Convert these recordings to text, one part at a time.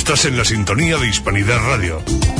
Estás en la sintonía de Hispanidad Radio.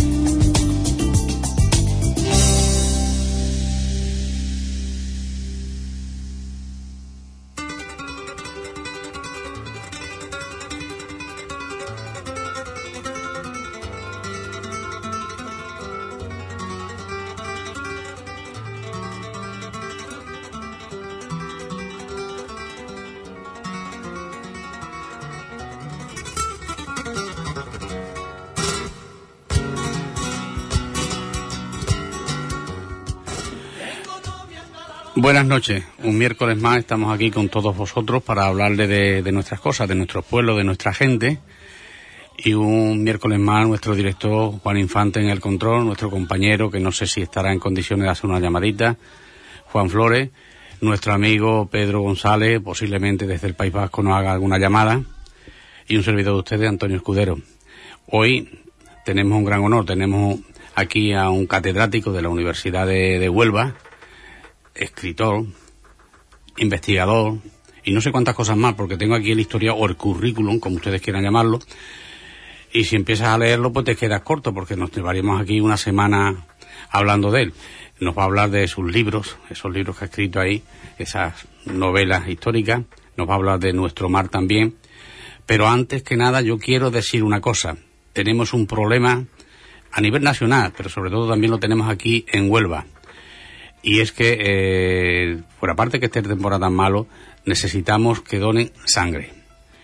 Buenas noches, un miércoles más estamos aquí con todos vosotros para hablarle de nuestras cosas, de nuestro pueblo, de nuestra gente, y un miércoles más nuestro director Juan Infante en el control, nuestro compañero que no sé si estará en condiciones de hacer una llamadita, Juan Flores, nuestro amigo Pedro González, posiblemente desde el País Vasco nos haga alguna llamada, y un servidor de ustedes, Antonio Escudero. Hoy tenemos un gran honor, tenemos aquí a un catedrático de la Universidad de Huelva, escritor, investigador y no sé cuántas cosas más, porque tengo aquí el historial o el currículum, como ustedes quieran llamarlo, y si empiezas a leerlo pues te quedas corto, porque nos llevaríamos aquí una semana hablando de él. Nos va a hablar de sus libros, esos libros que ha escrito ahí, esas novelas históricas, nos va a hablar de nuestro mar también, pero antes que nada yo quiero decir una cosa. Tenemos un problema a nivel nacional, pero sobre todo también lo tenemos aquí en Huelva. Y es que, fuera parte que esté temporada tan malo, necesitamos que donen sangre.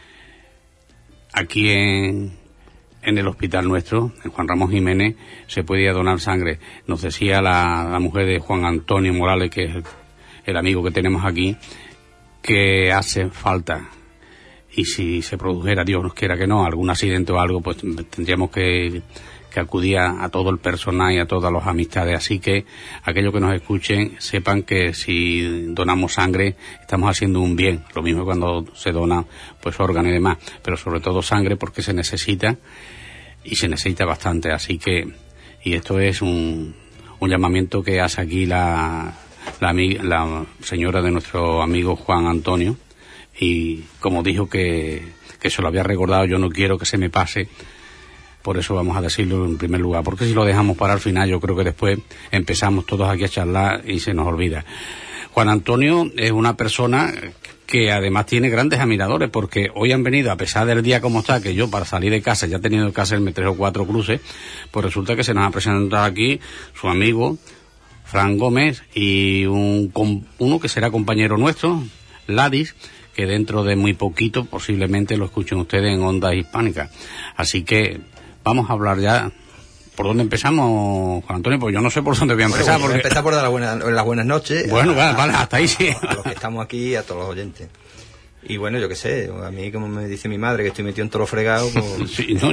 Aquí en el hospital nuestro, en Juan Ramón Jiménez, se podía donar sangre. Nos decía la mujer de Juan Antonio Morales, que es el amigo que tenemos aquí, que hace falta. Y si se produjera, Dios nos quiera que no, algún accidente o algo, pues tendríamos que acudir a todo el personal y a todas las amistades. Así que aquellos que nos escuchen sepan que si donamos sangre estamos haciendo un bien. Lo mismo cuando se dona pues órganos y demás, pero sobre todo sangre, porque se necesita y se necesita bastante. Así que, y esto es un llamamiento que hace aquí la señora de nuestro amigo Juan Antonio, y como dijo que se lo había recordado, yo no quiero que se me pase. Por eso vamos a decirlo en primer lugar, porque si lo dejamos para el final, yo creo que después empezamos todos aquí a charlar y se nos olvida. Juan Antonio es una persona que además tiene grandes admiradores, porque hoy han venido, a pesar del día como está, que yo para salir de casa ya he tenido que hacerme 3 o 4 cruces, pues resulta que se nos ha presentado aquí su amigo Fran Gómez y uno que será compañero nuestro, Ladis, que dentro de muy poquito posiblemente lo escuchen ustedes en Ondas Hispánicas. Así que vamos a hablar ya. ¿Por dónde empezamos, Juan Antonio? Pues yo no sé por dónde voy a empezar. Bueno, porque... empezar por dar las buenas noches. Bueno, vale, hasta ahí sí. A los que estamos aquí, a todos los oyentes. Y bueno, yo qué sé, a mí como me dice mi madre que estoy metido en todo lo fregado, pues... Sí, no,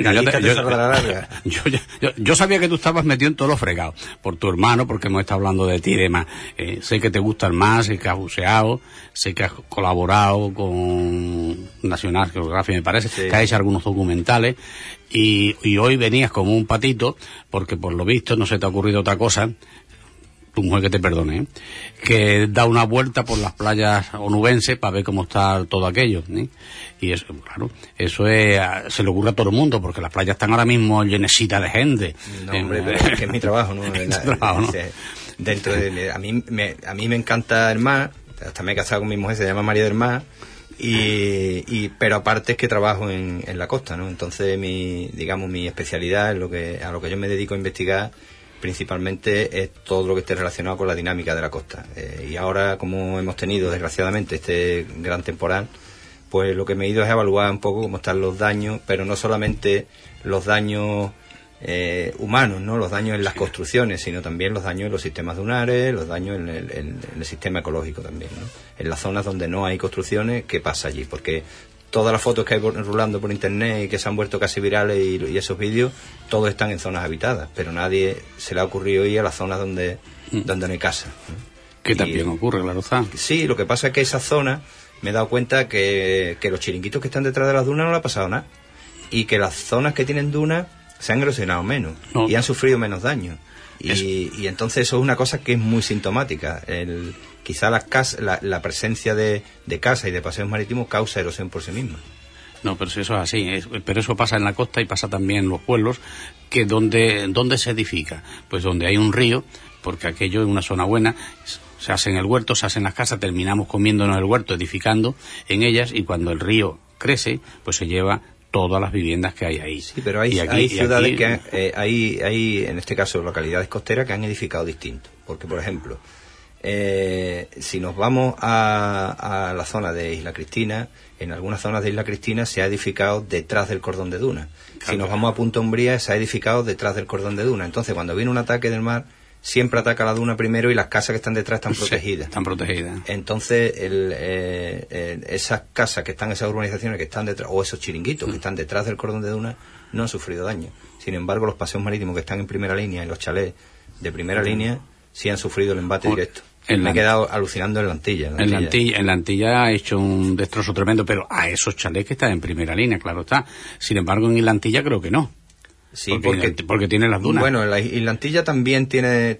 yo sabía que tú estabas metido en todo lo fregado, por tu hermano, porque hemos estado hablando de ti y demás. Sé que te gusta el mar, sé que has buceado, sé que has colaborado con National Geographic, me parece, sí, que has hecho algunos documentales, y hoy venías como un patito, porque por lo visto no se te ha ocurrido otra cosa, tu mujer que te perdone, que da una vuelta por las playas onubenses para ver cómo está todo aquello, ¿eh? Y eso, claro, eso se le ocurre a todo el mundo, porque las playas están ahora mismo llenecitas de gente. No, hombre, pero es que es mi trabajo, ¿no? Trabajo, ¿no? Dentro de a mí me encanta el mar, hasta me he casado con mi mujer, se llama María del Mar, pero aparte es que trabajo en la costa, ¿no? Entonces mi especialidad, a lo que yo me dedico a investigar principalmente, es todo lo que esté relacionado con la dinámica de la costa. Y ahora, como hemos tenido desgraciadamente este gran temporal, pues lo que me he ido es a evaluar un poco cómo están los daños, pero no solamente los daños humanos, ¿no? Los daños en las construcciones, sino también los daños en los sistemas dunares, los daños en el sistema ecológico también, ¿no? En las zonas donde no hay construcciones, ¿qué pasa allí? Porque todas las fotos que hay rulando por internet y que se han vuelto casi virales y esos vídeos, todos están en zonas habitadas, pero nadie se le ha ocurrido ir a las zonas donde no hay casa, ¿no? Que también ocurre, claro está. Sí, lo que pasa es que esas zonas, me he dado cuenta que los chiringuitos que están detrás de las dunas no le ha pasado nada, y que las zonas que tienen dunas se han erosionado menos, y han sufrido menos daño. Y entonces eso es una cosa que es muy sintomática. Quizá la presencia de casa y de paseos marítimos causa erosión por sí misma. No, pero eso es así, pero eso pasa en la costa y pasa también en los pueblos, que donde se edifica, pues donde hay un río, porque aquello es una zona buena, se hace en el huerto, se hacen las casas, terminamos comiéndonos el huerto, edificando en ellas, y cuando el río crece, pues se lleva todas las viviendas que hay ahí. Sí, pero hay ciudades que hay, en este caso, localidades costeras que han edificado distinto, porque, por ejemplo, si nos vamos a la zona de Isla Cristina, en algunas zonas de Isla Cristina se ha edificado detrás del cordón de duna. Claro. Si nos vamos a Punta Umbría, se ha edificado detrás del cordón de duna. Entonces, cuando viene un ataque del mar, siempre ataca la duna primero y las casas que están detrás están protegidas. Están protegidas. Entonces, esas casas que están, esas urbanizaciones que están detrás, o esos chiringuitos que están detrás del cordón de duna, no han sufrido daño. Sin embargo, los paseos marítimos que están en primera línea, en los chalés de primera línea, sí han sufrido el embate directo. Me he quedado alucinando en la Antilla. En la Antilla ha hecho un destrozo tremendo, pero a esos chalés que están en primera línea, claro está. Sin embargo, en Isla Antilla creo que no. Sí, porque tiene las dunas. Bueno, la Isla Antilla también tiene.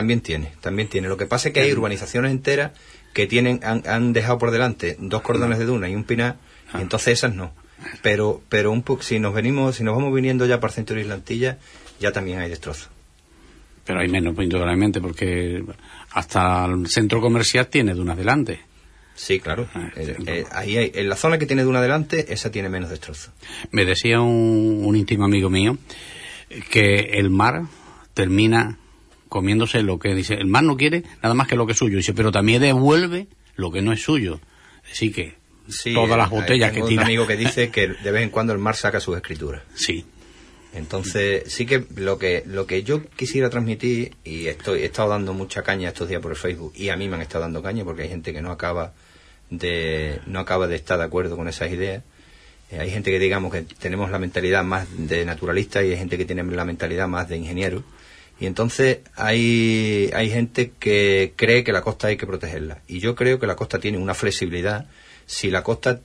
Lo que pasa es que hay urbanizaciones enteras que han dejado por delante 2 cordones de duna y un pinar, y entonces esas no. Pero si nos vamos viniendo ya para el centro de Isla Antilla, ya también hay destrozos. Pero hay menos, indudablemente, porque hasta el centro comercial tiene dunas delante. Sí, claro. Ahí en la zona que tiene duna delante, esa tiene menos destrozo. Me decía un íntimo amigo mío que el mar termina comiéndose lo que dice. El mar no quiere nada más que lo que es suyo. Dice, pero también devuelve lo que no es suyo. Así que todas las botellas que tira. Tengo un amigo que dice que de vez en cuando el mar saca sus escrituras. Sí. Entonces, sí que lo que yo quisiera transmitir, y he estado dando mucha caña estos días por el Facebook, y a mí me han estado dando caña porque hay gente que no acaba de estar de acuerdo con esas ideas. Hay gente que, digamos, que tenemos la mentalidad más de naturalista y hay gente que tiene la mentalidad más de ingeniero. Y entonces hay gente que cree que la costa hay que protegerla. Y yo creo que la costa tiene una flexibilidad. Si la costa,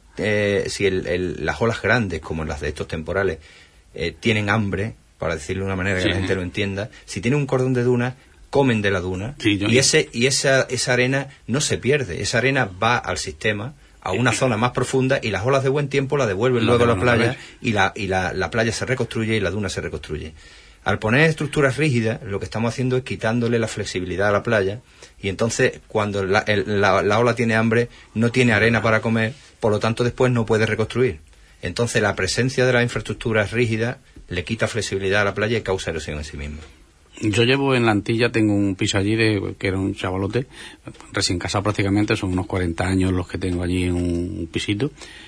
las olas grandes, como las de estos temporales, tienen hambre, para decirlo de una manera que la gente lo entienda, si tiene un cordón de duna, comen de la duna, y esa arena no se pierde, esa arena va al sistema, a una zona más profunda, y las olas de buen tiempo la devuelven luego a la playa, y la playa se reconstruye y la duna se reconstruye. Al poner estructuras rígidas, lo que estamos haciendo es quitándole la flexibilidad a la playa, y entonces cuando la ola tiene hambre, no tiene arena para comer, por lo tanto después no puede reconstruir. Entonces la presencia de las infraestructuras rígidas le quita flexibilidad a la playa y causa erosión en sí misma. Yo llevo en la Antilla, tengo un piso allí que era un chavalote, recién casado prácticamente, son unos 40 años los que tengo allí en un pisito,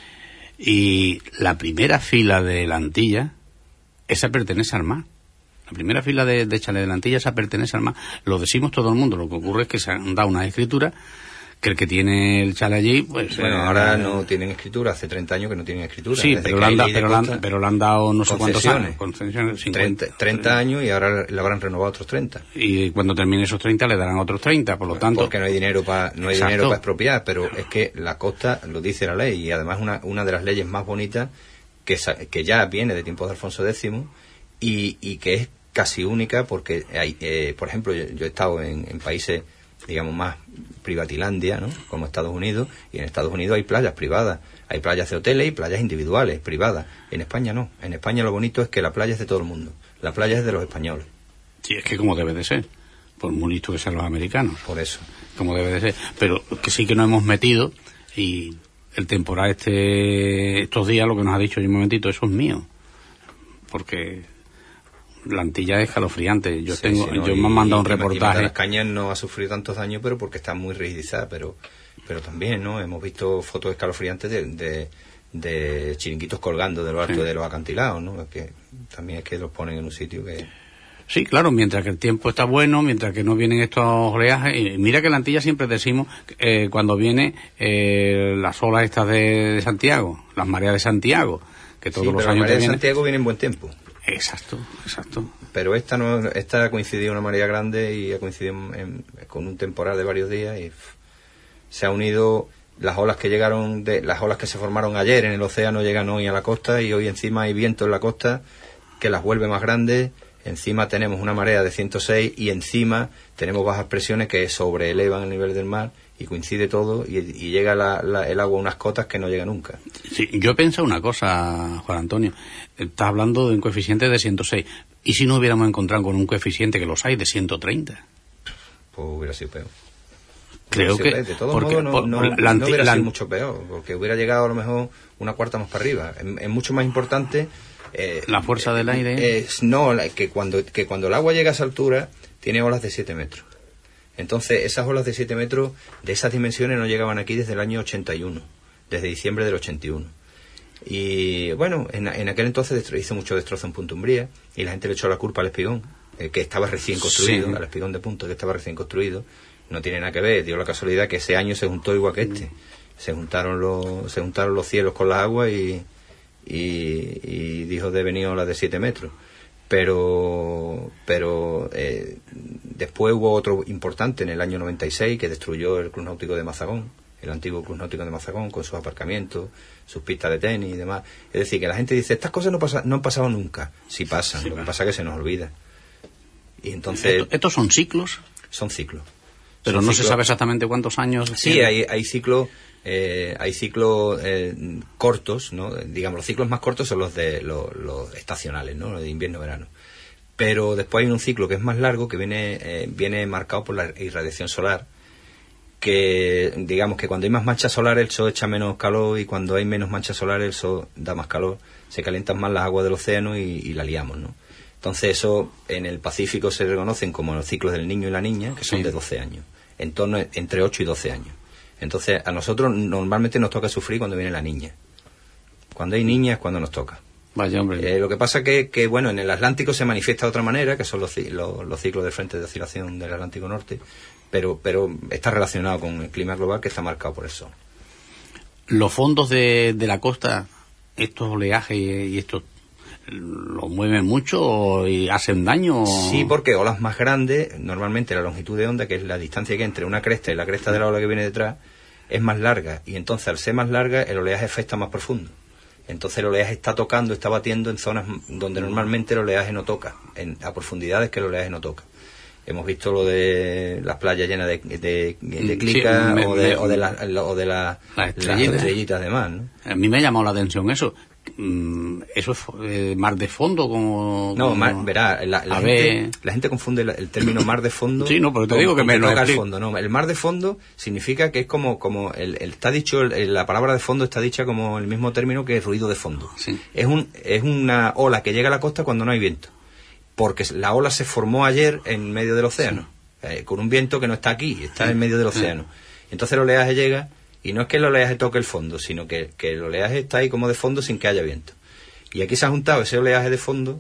y la primera fila de la Antilla, esa pertenece al mar. La primera fila de chalet de la Antilla, esa pertenece al mar. Lo decimos todo el mundo, lo que ocurre es que se han dado una escritura que el que tiene el chalet allí, pues... Bueno, ahora no tienen escritura, hace 30 años que no tienen escritura. Sí, pero le han dado no sé cuántos años. Concesiones, 30 años y ahora le habrán renovado otros 30. Y cuando termine esos 30 le darán otros 30, por lo tanto... Porque no hay dinero para expropiar, pero es que la costa lo dice la ley, y además una de las leyes más bonitas que ya viene de tiempos de Alfonso X y que es casi única, porque hay, por ejemplo, yo he estado en países, digamos, más privatilandia, ¿no?, como Estados Unidos, y en Estados Unidos hay playas privadas, hay playas de hoteles y playas individuales, privadas. En España no. En España lo bonito es que la playa es de todo el mundo. La playa es de los españoles. Sí, es que como debe de ser, por muy listo que sean los americanos. Por eso. Como debe de ser. Pero que sí que nos hemos metido, y el temporal estos días, lo que nos ha dicho, un momentito, eso es mío. Porque la Antilla es escalofriante. Yo me han mandado un reportaje. Las Cañas no ha sufrido tantos daños, pero porque está muy rigidizada, pero también, ¿no? Hemos visto fotos escalofriantes de chiringuitos colgando de lo alto de los acantilados, ¿no? Que también es que los ponen en un sitio que... Sí, claro, mientras que el tiempo está bueno, mientras que no vienen estos oleajes. Y mira que en la Antilla siempre decimos, cuando viene las olas estas de Santiago, las mareas de Santiago, que todos los años... Las mareas de Santiago vienen en buen tiempo. Exacto. Pero esta ha coincidido una marea grande y ha coincidido con un temporal de varios días, y se ha unido las olas que se formaron ayer en el océano, llegan hoy a la costa, y hoy encima hay viento en la costa que las vuelve más grandes. encima tenemos una marea de 106 y encima tenemos bajas presiones que sobreelevan el nivel del mar y coincide todo y llega el agua a unas cotas que no llega nunca. Sí, yo he pensado una cosa, Juan Antonio. Estás hablando de un coeficiente de 106. ¿Y si nos hubiéramos encontrado con un coeficiente, que los hay, de 130? Pues hubiera sido peor. Creo que... De todos modos, no hubiera sido mucho peor, porque hubiera llegado a lo mejor una cuarta más para arriba. Es mucho más importante... la fuerza del aire... que cuando el agua llega a esa altura, tiene olas de 7 metros. Entonces, esas olas de 7 metros, de esas dimensiones, no llegaban aquí desde el año 81, desde diciembre del 81. Y bueno, en aquel entonces hizo mucho destrozo en Punta Umbría y la gente le echó la culpa al espigón, que estaba recién construido, al espigón de Punta, que estaba recién construido. No tiene nada que ver, dio la casualidad que ese año se juntó igual que este. Se juntaron los cielos con las aguas y dijo de venir olas de 7 metros. Pero después hubo otro importante en el año 96 que destruyó el Club Náutico de Mazagón, el antiguo Club Náutico de Mazagón, con sus aparcamientos, sus pistas de tenis y demás. Es decir, que la gente dice, estas cosas no han pasado nunca. Sí pasan, lo que pasa es que se nos olvida. Y entonces... ¿Estos son ciclos? Son ciclos. Pero no se sabe exactamente cuántos años... Sí, hay ciclos... hay ciclos cortos, ¿no? Digamos, los ciclos más cortos son los estacionales, ¿no? Los de invierno-verano. Pero después hay un ciclo que es más largo, que viene marcado por la irradiación solar, que digamos que cuando hay más manchas solares el sol echa menos calor y cuando hay menos manchas solares el sol da más calor, se calientan más las aguas del océano y la liamos, ¿no? Entonces eso en el Pacífico se reconocen como los ciclos del niño y la niña, que son de 12 años, entre 8 y 12 años. Entonces, a nosotros normalmente nos toca sufrir cuando viene la niña. Cuando hay niña es cuando nos toca. Vaya, hombre. Lo que pasa que bueno, en el Atlántico se manifiesta de otra manera, que son los ciclos del frente de oscilación del Atlántico Norte, pero está relacionado con el clima global que está marcado por el sol. Los fondos de la costa, estos oleajes y estos, ¿los mueven mucho y hacen daño? Sí, porque olas más grandes, normalmente la longitud de onda, que es la distancia que hay entre una cresta y la cresta de la ola que viene detrás, es más larga, y entonces al ser más larga el oleaje está más profundo. Entonces el oleaje está batiendo en zonas donde normalmente el oleaje no toca, a profundidades que el oleaje no toca. Hemos visto lo de las playas llenas de clicas, sí, o de las estrellitas de mar, ¿no? A mí me ha llamado la atención eso. ¿Eso es mar de fondo? Verá, la gente confunde el término mar de fondo. Sí, no, pero te digo que me lo toca el fondo. No, el mar de fondo significa que es como está dicho, la palabra de fondo está dicha como el mismo término que ruido de fondo. Sí. Es una ola que llega a la costa cuando no hay viento, porque la ola se formó ayer en medio del océano, con un viento que no está aquí, está en medio del océano. Entonces el oleaje llega. Y no es que el oleaje toque el fondo, sino que el oleaje está ahí como de fondo sin que haya viento. Y aquí se ha juntado ese oleaje de fondo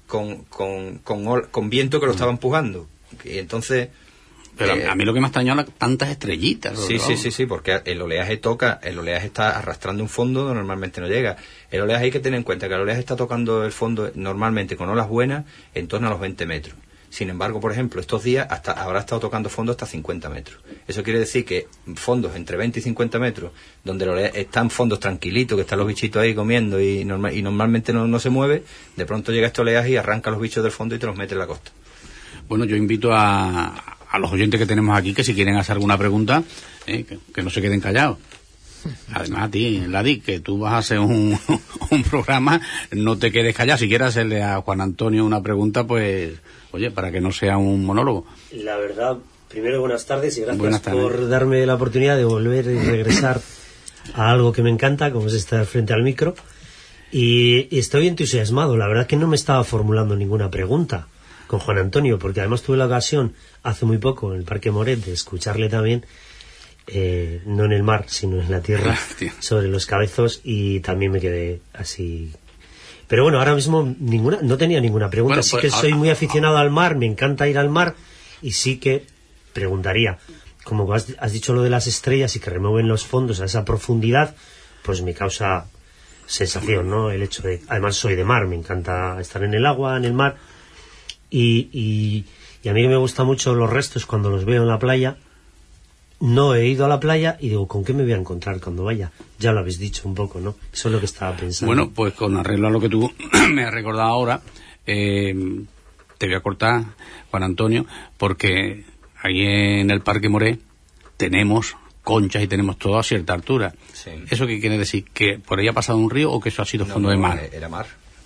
con viento que lo estaba empujando. Y entonces... Pero a mí lo que me ha extrañado es tantas estrellitas. Sí, porque el oleaje está arrastrando un fondo donde normalmente no llega. El oleaje hay que tener en cuenta que el oleaje está tocando el fondo normalmente con olas buenas en torno a los 20 metros. Sin embargo, por ejemplo, estos días habrá estado tocando fondos hasta 50 metros. Eso quiere decir que fondos entre 20 y 50 metros, donde están fondos tranquilitos, que están los bichitos ahí comiendo y normalmente no se mueve, de pronto llega este oleaje y arranca los bichos del fondo y te los mete en la costa. Bueno, yo invito a los oyentes que tenemos aquí que si quieren hacer alguna pregunta, que no se queden callados. Además, a ti, Ladi, que tú vas a hacer un programa, no te quedes callado. Si quieres hacerle a Juan Antonio una pregunta, pues, oye, para que no sea un monólogo. La verdad, primero buenas tardes y gracias por darme la oportunidad de volver y regresar a algo que me encanta, como es estar frente al micro. Y estoy entusiasmado. La verdad que no me estaba formulando ninguna pregunta con Juan Antonio, porque además tuve la ocasión hace muy poco en el Parque Moret de escucharle también. No en el mar, sino en la tierra, sobre los cabezos, y también me quedé así. Pero bueno, ahora mismo no tenía ninguna pregunta. Bueno, pues, sí que soy muy aficionado al mar, me encanta ir al mar, y sí que preguntaría, como has dicho lo de las estrellas y que remueven los fondos a esa profundidad, pues me causa sensación, ¿no? El hecho de, además soy de mar, me encanta estar en el agua, en el mar, y a mí me gustan mucho los restos cuando los veo en la playa. No he ido a la playa y digo, ¿con qué me voy a encontrar cuando vaya? Ya lo habéis dicho un poco, ¿no? Eso es lo que estaba pensando. Bueno, pues con arreglo a lo que tú me has recordado ahora, te voy a cortar, Juan Antonio, porque ahí en el Parque Moré tenemos conchas y tenemos todo a cierta altura. Sí. ¿Eso qué quiere decir? ¿Que por ahí ha pasado un río o que eso ha sido fondo de mar? Era mar.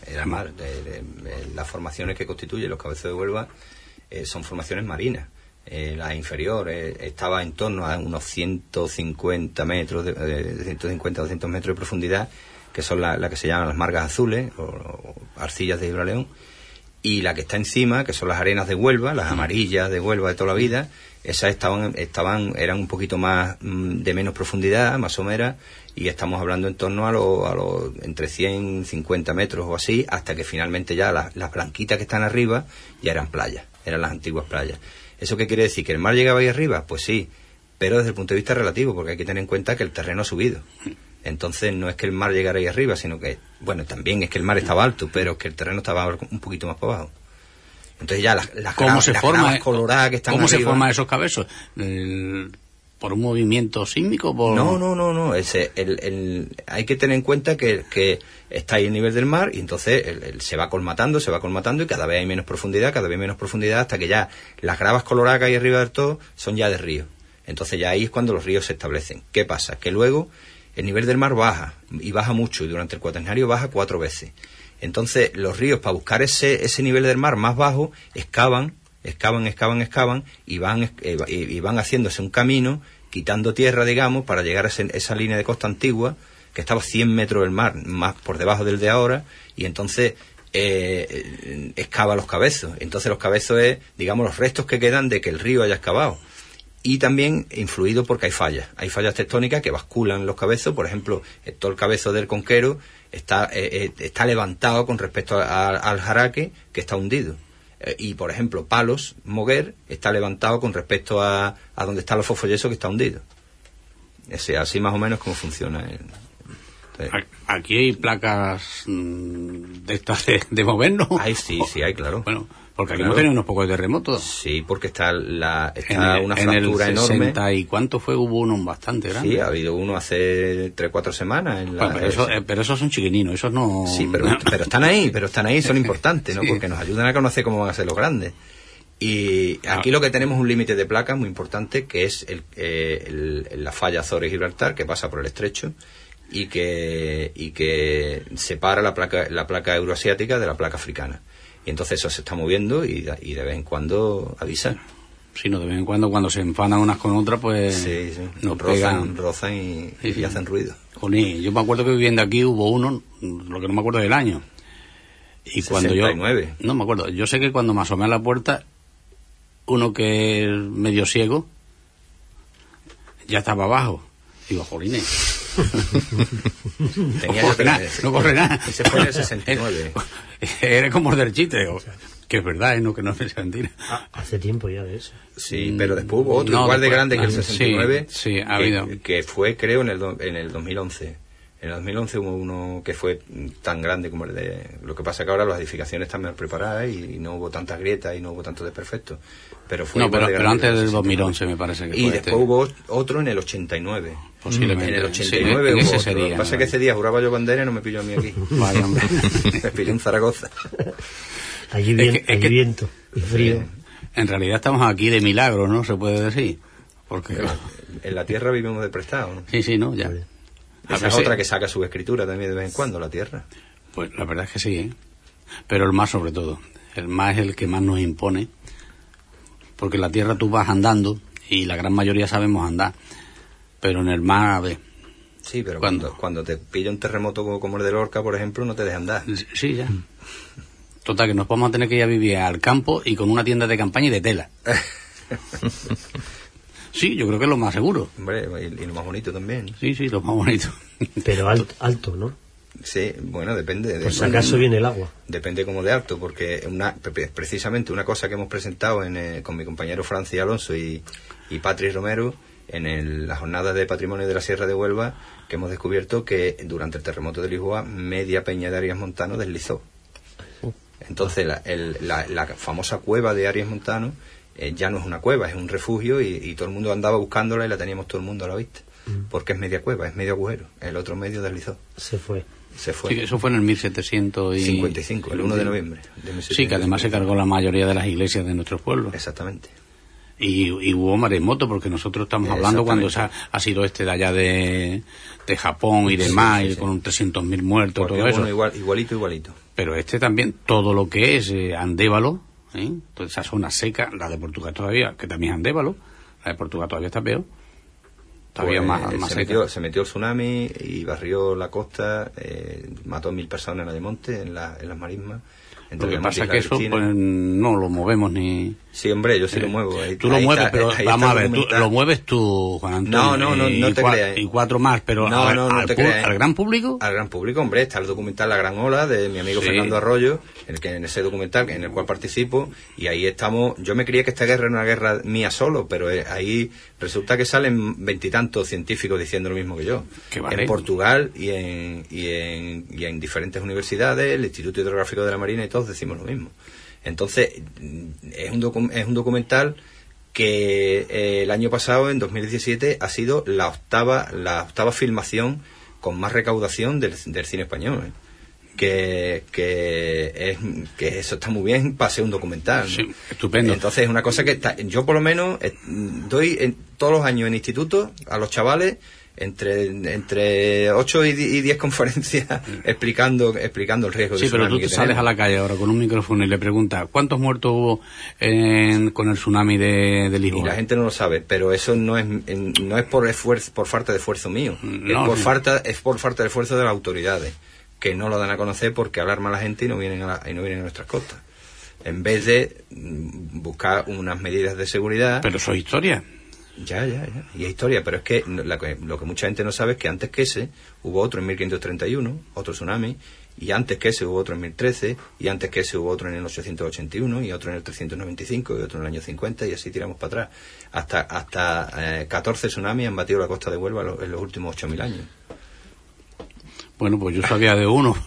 Las formaciones que constituyen los cabezos de Huelva son formaciones marinas. La inferior estaba en torno a unos 150 metros, de 150 a 200 metros de profundidad, que son la que se llaman las margas azules o arcillas de Gibraleón, y la que está encima, que son las arenas de Huelva, las amarillas de Huelva de toda la vida. Esas eran un poquito más de menos profundidad, más someras, y estamos hablando en torno a los entre 150 metros o así, hasta que finalmente ya las blanquitas que están arriba ya eran playas, eran las antiguas playas. ¿Eso qué quiere decir? ¿Que el mar llegaba ahí arriba? Pues sí, pero desde el punto de vista relativo, porque hay que tener en cuenta que el terreno ha subido. Entonces no es que el mar llegara ahí arriba, sino que, bueno, también es que el mar estaba alto, pero que el terreno estaba un poquito más para abajo. Entonces ya las gravas coloradas que están ¿Cómo arriba, se forman esos cabezos? ¿Por un movimiento sísmico? No. Hay que tener en cuenta que está ahí el nivel del mar y entonces se va colmatando y cada vez hay menos profundidad, hasta que ya las gravas coloradas que hay arriba del todo son ya de río. Entonces ya ahí es cuando los ríos se establecen. ¿Qué pasa? Que luego el nivel del mar baja, y baja mucho, y durante el Cuaternario baja 4 veces. Entonces los ríos, para buscar ese nivel del mar más bajo, excavan y van haciéndose un camino, quitando tierra, digamos, para llegar a esa línea de costa antigua, que estaba 100 metros del mar, más por debajo del de ahora, y entonces excava los cabezos. Entonces los cabezos es, digamos, los restos que quedan de que el río haya excavado. Y también influido porque hay fallas tectónicas que basculan los cabezos. Por ejemplo, todo el cabezo del Conquero está levantado con respecto al Jaraque, que está hundido. Y por ejemplo, Palos, Moguer, está levantado con respecto a donde está los Fosfollesos, que está hundido. Así más o menos como funciona. Aquí hay placas de estas de movernos. Sí, hay, claro. Bueno, porque aquí hemos tenido unos pocos terremotos. Sí, porque está una fractura enorme. 60 ¿y cuánto fue? Hubo uno bastante grande. Sí, ha habido uno hace 3-4 semanas. Pero esos son chiquininos, esos no... Sí, pero están ahí, son importantes, ¿no? Sí. Porque nos ayudan a conocer cómo van a ser los grandes. Y aquí lo que tenemos es un límite de placas muy importante, que es la falla Azores-Gibraltar, que pasa por el estrecho, y que separa la placa euroasiática de la placa africana. Y entonces eso se está moviendo y de vez en cuando avisa. Sí, no, de vez en cuando se enfanan unas con otras, pues sí. Nos rozan y hacen ruido. Joní, yo me acuerdo que viviendo aquí hubo uno, lo que no me acuerdo del año. Y 69. No me acuerdo, yo sé que cuando me asomé a la puerta, uno que es medio ciego, ya estaba abajo. Digo, jolines. No corre nada. Ese fue en el 69. Era como del chiste, que es verdad, que no es mentira. Hace tiempo ya de eso. Sí, pero después hubo otro igual de grande que el 69, sí, ha habido. Que fue, creo, en el 2011. En el 2011 hubo uno que fue tan grande como el de... Lo que pasa que ahora las edificaciones están mejor preparadas y no hubo tantas grietas y no hubo tanto desperfecto. Pero fue pero antes del 2011 me parece que fue. Y después hubo otro en el 89. Posiblemente. En el 89 hubo otro. Sería, lo que pasa es que ese día juraba yo bandera y no me pilló a mí aquí. Vaya, hombre. Me pilló en Zaragoza. Allí viento y frío. En realidad estamos aquí de milagro, ¿no? Se puede decir. Porque en la tierra vivimos de prestado, ¿no? Sí, ¿no? Ya. Esa es otra que saca su escritura también de vez en cuando, la tierra. Pues la verdad es que sí, ¿eh? Pero el mar sobre todo. El mar es el que más nos impone. Porque en la tierra tú vas andando y la gran mayoría sabemos andar. Pero en el mar, a ver. Sí, pero cuando te pilla un terremoto como el de Lorca, por ejemplo, no te deja andar. Sí, ya. Total, que nos vamos a tener que ir a vivir al campo y con una tienda de campaña y de tela. Sí, yo creo que es lo más seguro. Hombre, y lo más bonito también. Sí, lo más bonito. Pero alto, ¿no? Sí, bueno, depende. Por si acaso viene el agua. Depende como de alto, porque precisamente una cosa que hemos presentado con mi compañero Francis Alonso y Patri Romero en la jornada de Patrimonio de la Sierra de Huelva, que hemos descubierto que durante el terremoto de Lisboa media peña de Arias Montano deslizó. Entonces la famosa cueva de Arias Montano ya no es una cueva, es un refugio y todo el mundo andaba buscándola y la teníamos todo el mundo a la vista. Porque es media cueva, es medio agujero. El otro medio deslizó. Se fue. se fue. Sí, eso fue en el 1755, el 1 de noviembre. Sí, que además se cargó la mayoría de las iglesias de nuestros pueblos. Exactamente. Y hubo maremoto, porque nosotros estamos hablando cuando ha sido de allá de Japón y demás, y con 300.000 muertos, todo eso. Igualito. Pero también, todo lo que es Andévalo, toda esa zona seca, la de Portugal todavía, que también es Andévalo, la de Portugal todavía está peor. Todavía más seca. Se metió el tsunami y barrió la costa, mató 1.000 personas en Ayamonte, en las marismas. Lo que pasa es que eso pues, no lo movemos ni... Sí, hombre, yo sí lo muevo. Tú lo mueves, pero vamos a ver, lo mueves tú, Juan Antonio. No te creas. Y 4 más, pero al gran público... Al gran público, hombre, está el documental La Gran Ola, de mi amigo Fernando Arroyo, en ese documental en el cual participo, y ahí estamos... Yo me creía que esta guerra era una guerra mía solo, pero ahí resulta que salen 20 y tantos científicos diciendo lo mismo que yo. En Portugal y en diferentes universidades, el Instituto Hidrográfico de la Marina, y todos decimos lo mismo. Entonces, es un documental que el año pasado, en 2017, ha sido la octava filmación con más recaudación del cine español. Que eso está muy bien para ser un documental, ¿no? Sí, estupendo. Entonces, es una cosa que yo por lo menos doy todos los años en institutos a los chavales entre 8 y 10 conferencias explicando el riesgo de tsunami. Sí, pero tú te sales a la calle ahora con un micrófono y le preguntas ¿cuántos muertos hubo con el tsunami de Lisboa? Y la gente no lo sabe, pero eso no es por falta de esfuerzo mío, es por falta de esfuerzo de las autoridades, que no lo dan a conocer porque alarma a la gente y no vienen a nuestras costas, en vez de buscar unas medidas de seguridad. Pero eso es historia. Ya. Y es historia, pero es que lo que mucha gente no sabe es que antes que ese hubo otro en 1531, otro tsunami, y antes que ese hubo otro en 1013, y antes que ese hubo otro en el 881, y otro en el 395, y otro en el año 50, y así tiramos para atrás. Hasta 14 tsunamis han batido la costa de Huelva en los últimos 8.000 años. Bueno, pues yo sabía de uno.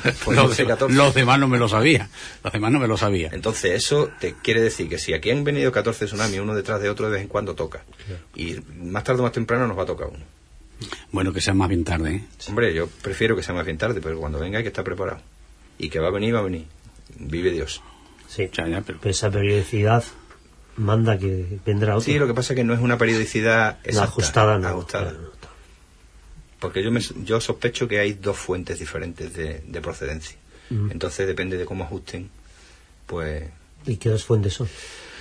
Los demás no me lo sabía. Entonces, eso te quiere decir que si aquí han venido 14 tsunamis, uno detrás de otro, de vez en cuando toca. Y más tarde o más temprano nos va a tocar uno. Bueno, que sea más bien tarde, ¿eh? Hombre, yo prefiero que sea más bien tarde, pero cuando venga hay que estar preparado. Y que va a venir. Vive Dios. Sí, pero esa periodicidad manda que vendrá otro. Sí, lo que pasa es que no es una periodicidad exacta, ajustada. Porque yo sospecho que hay 2 fuentes diferentes de procedencia. Entonces depende de cómo ajusten, pues... ¿Y qué 2 fuentes son?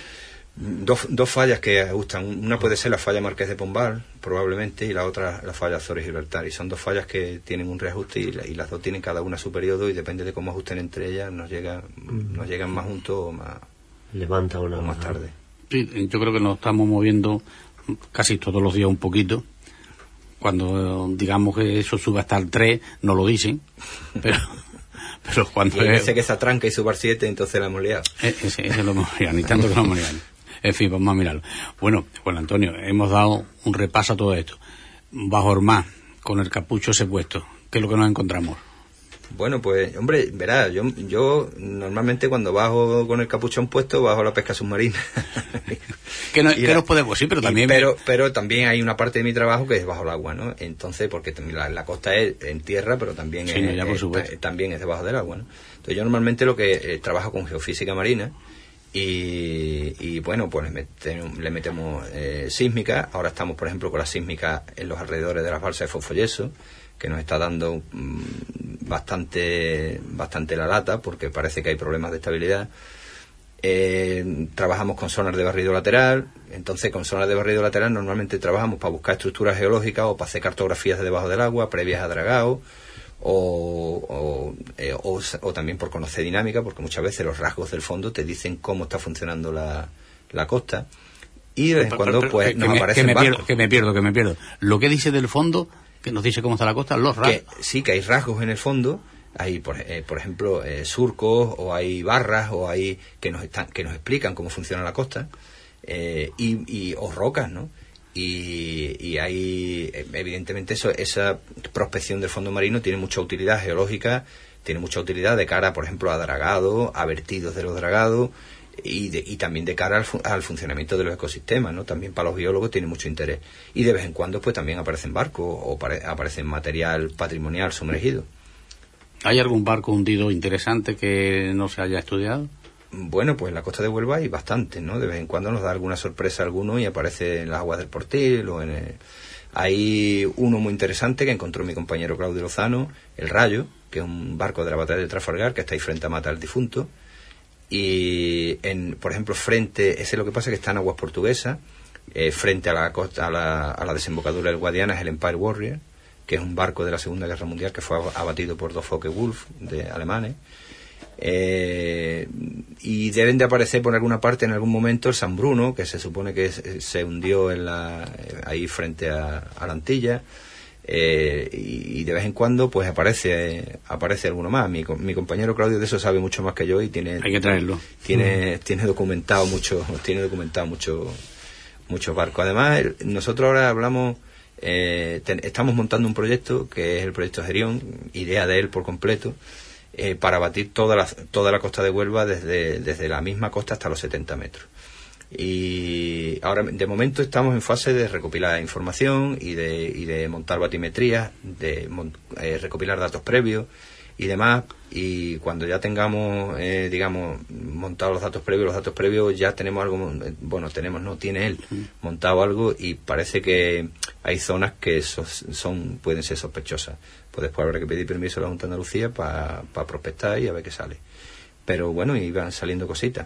Dos fallas que ajustan. Una puede ser la falla Marqués de Pombal, probablemente, y la otra la falla Azores y Gibraltar. Y son 2 fallas que tienen un reajuste y las 2 tienen cada una su periodo, y depende de cómo ajusten entre ellas, nos llegan más juntos o más... Levanta una o más tarde. Sí, yo creo que nos estamos moviendo casi todos los días un poquito. Cuando digamos que eso sube hasta el 3, no lo dicen, pero cuando... Y dice que esa tranca y subar 7, entonces la hemos liado. Ese lo hemos liado, ni tanto que lo hemos liado. En fin, vamos a mirarlo. Bueno, Juan Antonio, hemos dado un repaso a todo esto. Bajo Ormá, con el capucho ese puesto, ¿qué es lo que nos encontramos? Bueno, pues, hombre, verás, yo normalmente cuando bajo con el capuchón puesto, bajo la pesca submarina. que nos podemos, sí, pero también... Pero también hay una parte de mi trabajo que es bajo el agua, ¿no? Entonces, porque la costa es en tierra, pero también, también es debajo del agua, ¿no? Entonces yo normalmente lo que trabajo con geofísica marina, y bueno, pues le metemos sísmica. Ahora estamos, por ejemplo, con la sísmica en los alrededores de las balsas de Fosfolleso, que nos está dando bastante la lata, porque parece que hay problemas de estabilidad. Trabajamos con sonar de barrido lateral. Entonces, con sonar de barrido lateral normalmente trabajamos para buscar estructuras geológicas o para hacer cartografías de debajo del agua previas a dragado, o también por conocer dinámica, porque muchas veces los rasgos del fondo te dicen cómo está funcionando la costa, y de vez en cuando pues nos aparecen barcos. Que me pierdo. Lo que dice del fondo, que nos dice cómo está la costa, los rasgos. Sí, que hay rasgos en el fondo. Hay, por ejemplo, surcos, o hay barras, o hay que nos explican cómo funciona la costa, o rocas, ¿no? Y hay, evidentemente, esa prospección del fondo marino tiene mucha utilidad geológica, tiene mucha utilidad de cara, por ejemplo, a dragado, a vertidos de los dragados, y también de cara al funcionamiento de los ecosistemas, ¿no? También para los biólogos tiene mucho interés. Y de vez en cuando pues también aparecen barcos o aparecen material patrimonial sumergido. ¿Hay algún barco hundido interesante que no se haya estudiado? Bueno, pues en la costa de Huelva hay bastantes, ¿no? De vez en cuando nos da alguna sorpresa alguno y aparece en las aguas del Portil o Hay uno muy interesante que encontró mi compañero Claudio Lozano, el Rayo, que es un barco de la batalla de Trafalgar que está ahí frente a Mata del Difunto. Y, por ejemplo, ese es lo que pasa, que está en aguas portuguesas, frente a la costa, a la desembocadura del Guadiana, es el Empire Warrior, que es un barco de la Segunda Guerra Mundial que fue abatido por 2 Focke-Wulf de alemanes. Y deben de aparecer por alguna parte en algún momento el San Bruno, que se supone que se hundió ahí frente a la Antilla, y de vez en cuando pues aparece alguno más. Mi compañero Claudio de eso sabe mucho más que yo y hay que traerlo. Tiene documentado muchos barcos. Además, nosotros ahora hablamos, estamos montando un proyecto que es el proyecto Gerión, idea de él por completo, para batir toda la costa de Huelva desde la misma costa hasta los 70 metros. Y ahora, de momento, estamos en fase de recopilar información y de montar batimetrías, de recopilar datos previos y demás. Y cuando ya tengamos, montados los datos previos, ya tenemos algo, tiene él montado algo, y parece que hay zonas que pueden ser sospechosas. Pues después habrá que pedir permiso a la Junta de Andalucía para prospectar y a ver qué sale. Pero bueno, y van saliendo cositas.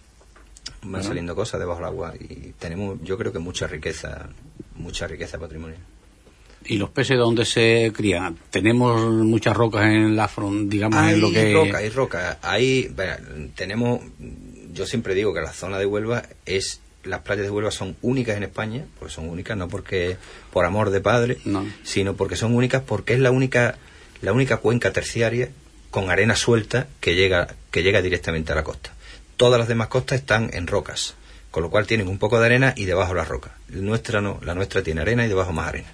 Van saliendo cosas debajo del agua y tenemos, yo creo que mucha riqueza patrimonial. ¿Y los peces dónde se crían? Tenemos muchas rocas en la frontera, digamos, hay en lo que... Hay roca. Tenemos, yo siempre digo que la zona de Huelva las playas de Huelva son únicas en España, porque son únicas, no porque por amor de padre, sino porque son únicas, porque es la única cuenca terciaria con arena suelta que llega directamente a la costa. Todas las demás costas están en rocas, con lo cual tienen un poco de arena y debajo las rocas. La nuestra no, la nuestra tiene arena y debajo más arena.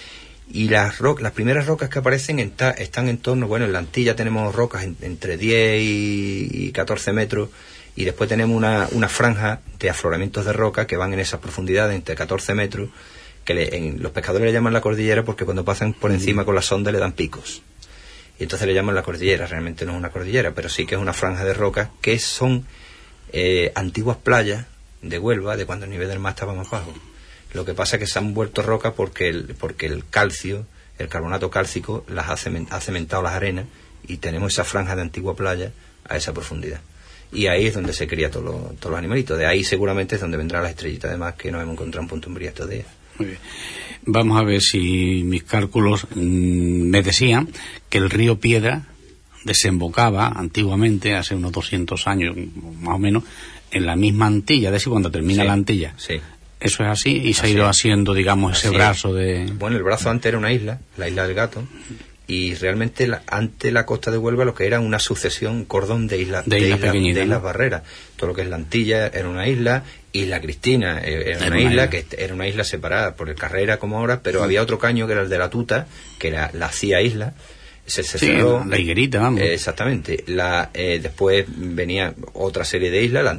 Y las primeras rocas que aparecen están en torno, en la Antilla tenemos rocas entre 10 y 14 metros, y después tenemos una franja de afloramientos de roca que van en esas profundidades entre 14 metros, que los pescadores le llaman la cordillera porque cuando pasan por encima con la sonda le dan picos. Y entonces le llaman la cordillera. Realmente no es una cordillera, pero sí que es una franja de rocas que son antiguas playas de Huelva, de cuando el nivel del mar estaba más bajo. Lo que pasa es que se han vuelto rocas porque el calcio, el carbonato cálcico, ha cementado las arenas, y tenemos esa franja de antigua playa a esa profundidad. Y ahí es donde se cría todos los animalitos. De ahí seguramente es donde vendrá la estrellita de mar que nos hemos encontrado en Punta Umbría estos días. Muy bien. Vamos a ver si mis cálculos me decían que el río Piedra desembocaba antiguamente, hace unos 200 años más o menos, en la misma Antilla, es decir, cuando termina la Antilla. Sí. Eso es así, y se ha ido haciendo, digamos, ese brazo de... Bueno, el brazo antes era una isla, la isla del Gato, y realmente ante la costa de Huelva lo que era una sucesión, un cordón de islas barreras. Todo lo que es la Antilla era una isla, Isla Cristina era una isla, que era una isla separada por el Carrera como ahora, pero había otro caño que era el de la Tuta, que era la hacía isla. Se cerró, la higuerita, vamos. Exactamente. Después venía otra serie de islas.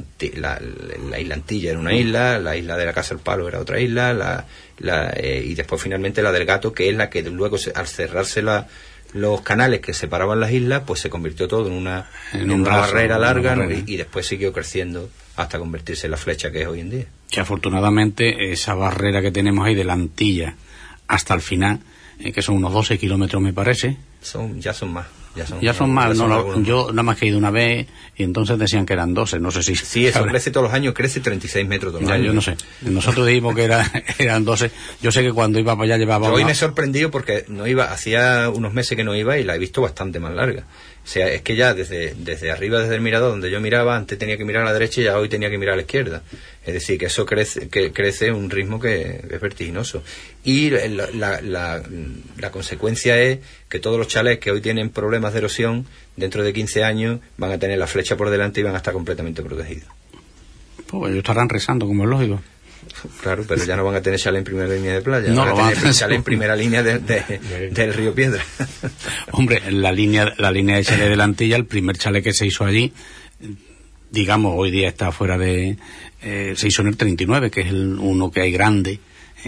La isla Antilla era una isla, la isla de la Casa del Palo era otra isla, y después finalmente la del Gato, que es la que luego, al cerrarse los canales que separaban las islas, pues se convirtió todo en una barrera larga, ¿no? Y después siguió creciendo hasta convertirse en la flecha que es hoy en día. Que afortunadamente esa barrera que tenemos ahí de la Antilla hasta el final, que son unos 12 kilómetros me parece. Ya son más. Yo nada más que he ido una vez y entonces decían que eran 12, no sé si... Sí, eso crece todos los años, crece 36 metros todos los años. Yo no sé, nosotros dijimos que eran 12, yo sé que cuando iba para allá llevaba... Hoy me he sorprendido porque hacía unos meses que no iba y la he visto bastante más larga. O sea, es que ya desde arriba, desde el mirador donde yo miraba, antes tenía que mirar a la derecha y ya hoy tenía que mirar a la izquierda. Es decir, que eso crece a un ritmo que es vertiginoso. Y la consecuencia es que todos los chalets que hoy tienen problemas de erosión, dentro de 15 años van a tener la flecha por delante y van a estar completamente protegidos. Pues ellos estarán rezando, como es lógico. Claro, pero ya no van a tener chalet en primera línea de playa, van a tener chalet en primera línea del río Piedra. Hombre, la línea de chalet de la Antilla, el primer chalet que se hizo allí, digamos, hoy día está fuera de... se hizo en el 39, que es uno que hay grande,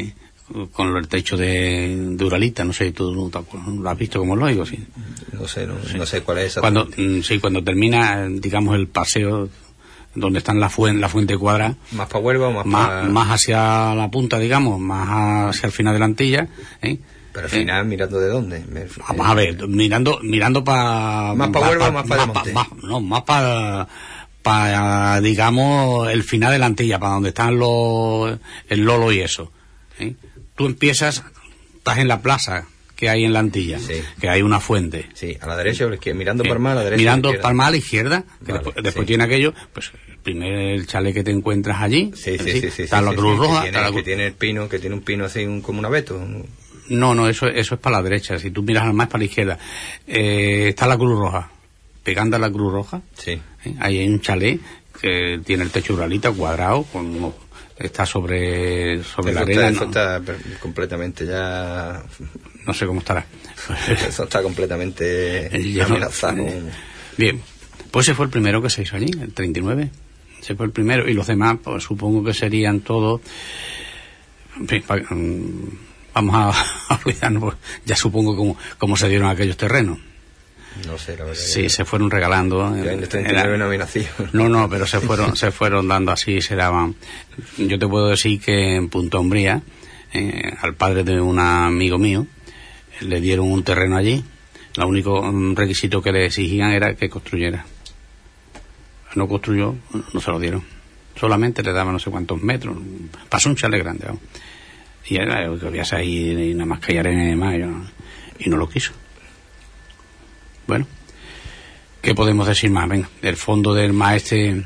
con el techo de uralita, no sé, tú lo has visto como lo digo, sí. No sé cuál es esa. Cuando termina, digamos, el paseo donde están la fuente cuadrada. ¿Más para Huelva o más hacia la punta, digamos, más hacia el final de la Antilla, Pero al final, ¿mirando de dónde? Vamos a ver, mirando para... ¿Más para Huelva o más para Monte? Más para, digamos, el final de la Antilla, para donde están el Lolo y eso. Tú estás en la plaza que hay en la Antilla, sí, que hay una fuente. Sí, a la derecha o a la izquierda, mirando para el mar a la derecha. Mirando para el mar a la izquierda, que vale, después tiene aquello, pues el chalet que te encuentras allí. Sí, está la Cruz Roja. Que tiene el pino, que tiene un pino así como un abeto. No, eso es para la derecha. Si tú miras al mar es para la izquierda. Está la Cruz Roja. Pegando a la Cruz Roja. Sí. Ahí hay un chalet que tiene el techo uralita cuadrado, está sobre la arena. Eso está completamente ya... No sé cómo estará. Eso está completamente amenazado. Bien, pues ese fue el primero que se hizo allí, el 39. Ese fue el primero. Y los demás, pues supongo que serían todos... En fin, vamos a olvidarnos, pues, ya supongo cómo se dieron aquellos terrenos. No sé, la verdad. Sí, se fueron regalando. En el 39 no había nacido. No, pero se fueron dando así, se daban. Yo te puedo decir que en Punta Umbría, al padre de un amigo mío, le dieron un terreno allí. El único requisito que le exigían era que construyera. No construyó, no se lo dieron. Solamente le daban no sé cuántos metros. Pasó un chalet grande, ¿no? Y era que había ahí y nada más que hay arena y demás, y no lo quiso. Bueno, ¿qué podemos decir más? Venga, del fondo del mar Bueno,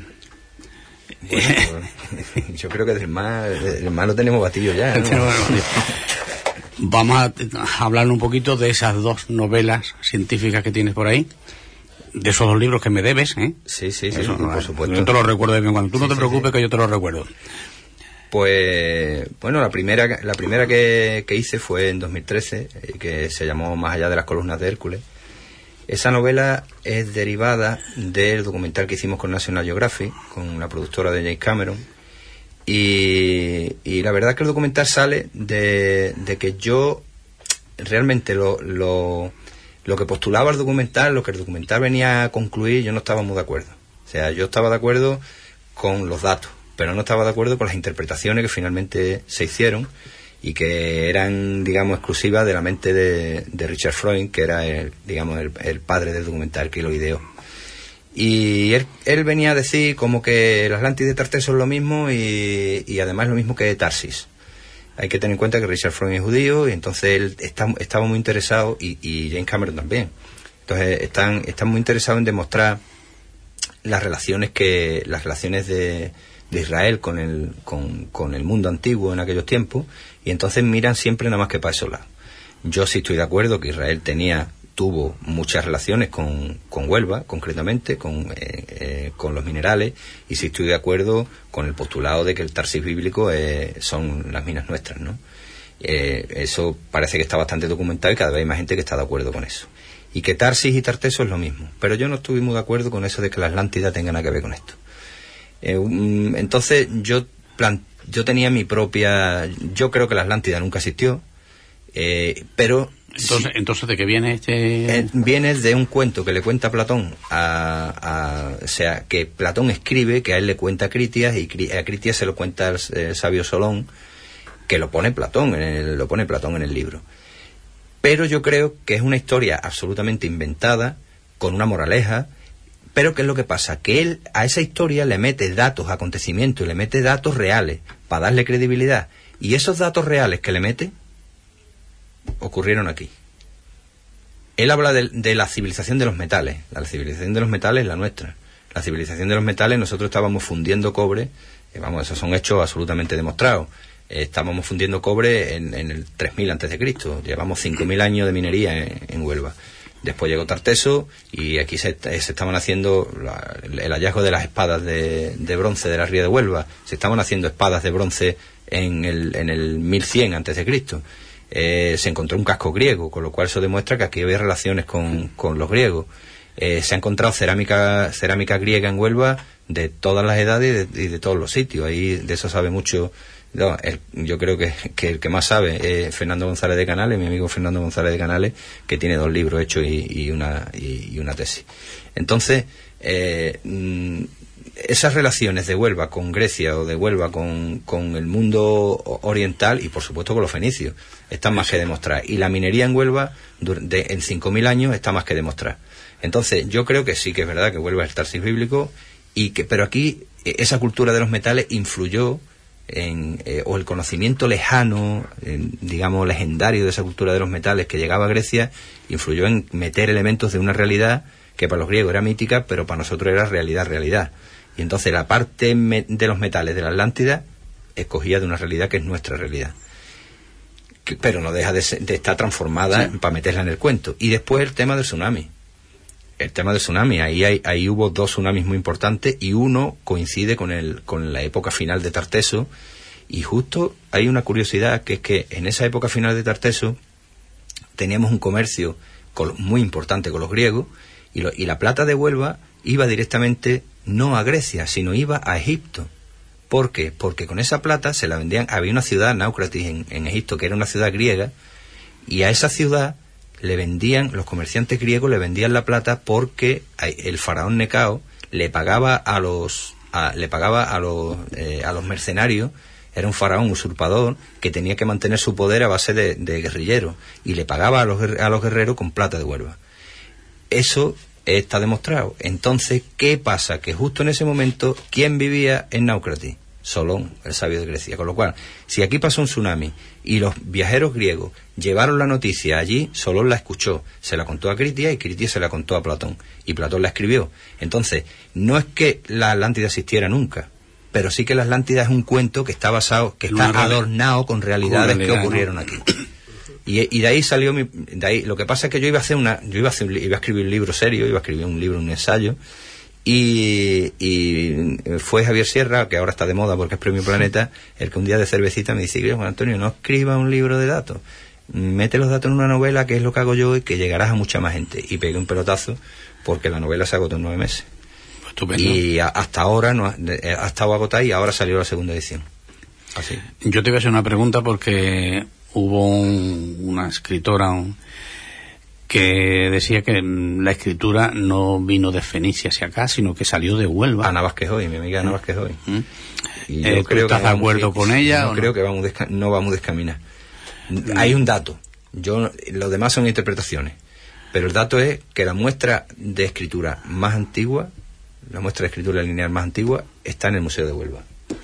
yo creo que del mar lo tenemos batido ya, ¿no? Vamos a hablar un poquito de esas dos novelas científicas que tienes por ahí, de esos dos libros que me debes, ¿eh? Sí, eso, por supuesto. Yo te lo recuerdo de vez en cuando. Tú no te preocupes, que yo te lo recuerdo. Pues, bueno, la primera que hice fue en 2013, que se llamó Más allá de las columnas de Hércules. Esa novela es derivada del documental que hicimos con National Geographic, con la productora de James Cameron, y la verdad es que el documental sale de que yo realmente lo que postulaba el documental, lo que el documental venía a concluir, yo no estaba muy de acuerdo. O sea, yo estaba de acuerdo con los datos, pero no estaba de acuerdo con las interpretaciones que finalmente se hicieron y que eran, digamos, exclusivas de la mente de Richard Freund, que era el padre del documental que lo ideó. Y él venía a decir como que el Atlantis de Tartessos es lo mismo y además lo mismo que Tarsis. Hay que tener en cuenta que Richard Freund es judío y entonces él estaba muy interesado, y James Cameron también. Entonces están muy interesados en demostrar las relaciones de Israel con el mundo antiguo en aquellos tiempos, y entonces miran siempre nada más que para esos lados. Yo sí estoy de acuerdo que Israel tuvo muchas relaciones con Huelva, concretamente, con los minerales, y sí estoy de acuerdo con el postulado de que el Tarsis bíblico son las minas nuestras, ¿no? Eso parece que está bastante documentado y cada vez hay más gente que está de acuerdo con eso. Y que Tarsis y Tartessos es lo mismo, pero yo no estuve muy de acuerdo con eso de que la Atlántida tenga nada que ver con esto. Entonces yo tenía mi propia... Yo creo que la Atlántida nunca existió, pero... Entonces, ¿de qué viene este...? Viene de un cuento que le cuenta Platón o sea, que Platón escribe, que a él le cuenta a Critias, y a Critias se lo cuenta el sabio Solón, que lo pone Platón en el libro. Pero yo creo que es una historia absolutamente inventada, con una moraleja. Pero ¿qué es lo que pasa? Que él a esa historia le mete datos, acontecimientos, y le mete datos reales para darle credibilidad. Y esos datos reales que le mete ocurrieron aquí. Él habla de la civilización de los metales. La civilización de los metales es la nuestra. La civilización de los metales, nosotros estábamos fundiendo cobre, esos son hechos absolutamente demostrados. Estábamos fundiendo cobre en el 3000 a.C. Llevamos 5000 años de minería en Huelva. Después llegó Tarteso y aquí se estaban haciendo el hallazgo de las espadas de bronce de la ría de Huelva. Se estaban haciendo espadas de bronce en el 1100 a.C. Se encontró un casco griego, con lo cual eso demuestra que aquí había relaciones con los griegos. Se ha encontrado cerámica griega en Huelva de todas las edades y de todos los sitios. Ahí de eso sabe mucho No, yo creo que el que más sabe es Fernando González de Canales, mi amigo Fernando González de Canales, que tiene 2 libros hechos y una tesis. Entonces, esas relaciones de Huelva con Grecia o de Huelva con el mundo oriental y por supuesto con los fenicios están más que demostrar, y la minería en Huelva en 5.000 años está más que demostrar. Entonces yo creo que sí que es verdad que Huelva es el Tarsis bíblico, pero aquí esa cultura de los metales influyó o el conocimiento lejano, digamos legendario de esa cultura de los metales que llegaba a Grecia, influyó en meter elementos de una realidad que para los griegos era mítica, pero para nosotros era realidad. Y entonces la parte de los metales de la Atlántida escogía de una realidad que es nuestra realidad, pero no deja de estar transformada para meterla en el cuento. Y después el tema del tsunami. Ahí hubo 2 tsunamis muy importantes, y uno coincide con la época final de Tarteso, y justo hay una curiosidad, que es que en esa época final de Tarteso teníamos un comercio muy importante con los griegos, y la plata de Huelva iba directamente no a Grecia, sino iba a Egipto. ¿Por qué? Porque con esa plata se la vendían. Había una ciudad, Náucratis, en Egipto, que era una ciudad griega, y a esa ciudad los comerciantes griegos le vendían la plata porque el faraón Necao le pagaba a los mercenarios. Era un faraón usurpador que tenía que mantener su poder a base de guerrilleros, y le pagaba a los guerreros con plata de Huelva. Eso está demostrado. Entonces, ¿qué pasa? Que justo en ese momento, ¿quién vivía en Náucratis? Solón, el sabio de Grecia. Con lo cual, si aquí pasó un tsunami y los viajeros griegos llevaron la noticia allí, Solón la escuchó, se la contó a Critia, y Critia se la contó a Platón, y Platón la escribió. Entonces, no es que la Atlántida existiera nunca, pero sí que la Atlántida es un cuento que está adornado con realidades que ocurrieron aquí. Y de ahí salió lo que pasa es que yo iba a escribir un libro serio, un ensayo, y fue Javier Sierra, que ahora está de moda porque es Premio Planeta, el que un día de cervecita me dice: Juan Antonio, no escriba un libro de datos, mete los datos en una novela, que es lo que hago yo, y que llegarás a mucha más gente. Y pegué un pelotazo, porque la novela se agotó en 9 meses. Estupendo. Y hasta ahora ha estado agotada, y ahora salió la segunda edición. Así. Yo te voy a hacer una pregunta, porque hubo una escritora que decía que la escritura no vino de Fenicia hacia acá, sino que salió de Huelva. Ana Vázquez Hoy, mi amiga Ana Vázquez Hoy. Y yo creo ¿estás de acuerdo con ella? No, creo que no vamos a descaminar. Hay un dato. Los demás son interpretaciones. Pero el dato es que la muestra de escritura más antigua, la muestra de escritura lineal más antigua, está en el Museo de Huelva.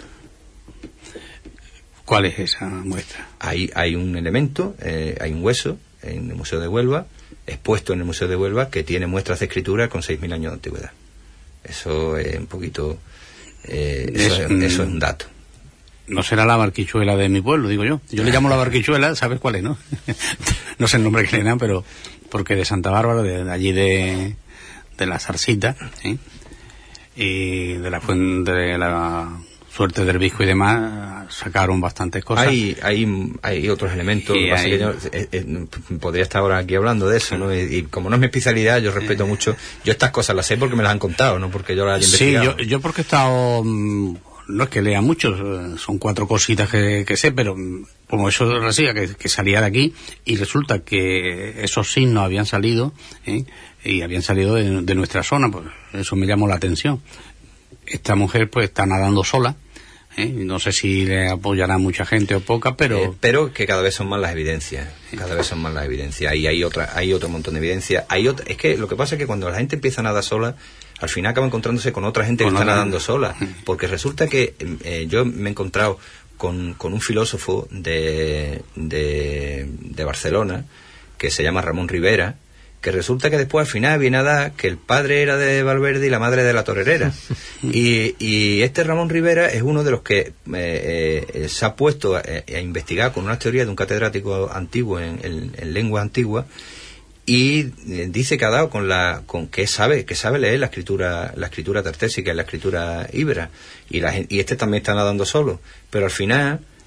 ¿Cuál es esa muestra? Hay un elemento, hay un hueso en el Museo de Huelva, expuesto en el Museo de Huelva, que tiene muestras de escritura con 6.000 años de antigüedad. Eso es un poquito... eso es un dato. No será la barquichuela de mi pueblo, digo yo. Yo le llamo la barquichuela, ¿sabes cuál es, no? No sé el nombre que le dan, pero porque de Santa Bárbara, de allí de la Zarcita, ¿sí? Y de la fuente de la Suerte del Visco y demás, sacaron bastantes cosas. Hay otros elementos. Yo podría estar ahora aquí hablando de eso, ¿no? Y como no es mi especialidad, yo respeto mucho. Yo estas cosas las sé porque me las han contado, no porque yo las haya investigado. Sí, yo porque he estado... No es que lea mucho, son 4 cositas que sé, pero como eso decía, que salía de aquí, y resulta que esos signos habían salido, y habían salido de nuestra zona, pues eso me llamó la atención. Esta mujer pues está nadando sola, no sé si le apoyará mucha gente o poca, pero que cada vez son más las evidencias, y hay otro montón de evidencias. Es que lo que pasa es que cuando la gente empieza a nadar sola, al final acaba encontrándose con otra gente que está nadando sola, porque resulta que yo me he encontrado con un filósofo de Barcelona, que se llama Ramón Rivera, que resulta que después al final viene a dar que el padre era de Valverde y la madre de la Torerera. Y este Ramón Rivera es uno de los que se ha puesto a investigar con una teoría de un catedrático antiguo en lengua antigua, y dice que ha dado con que sabe leer la escritura tartésica, la escritura íbera, y este también está nadando solo, pero al final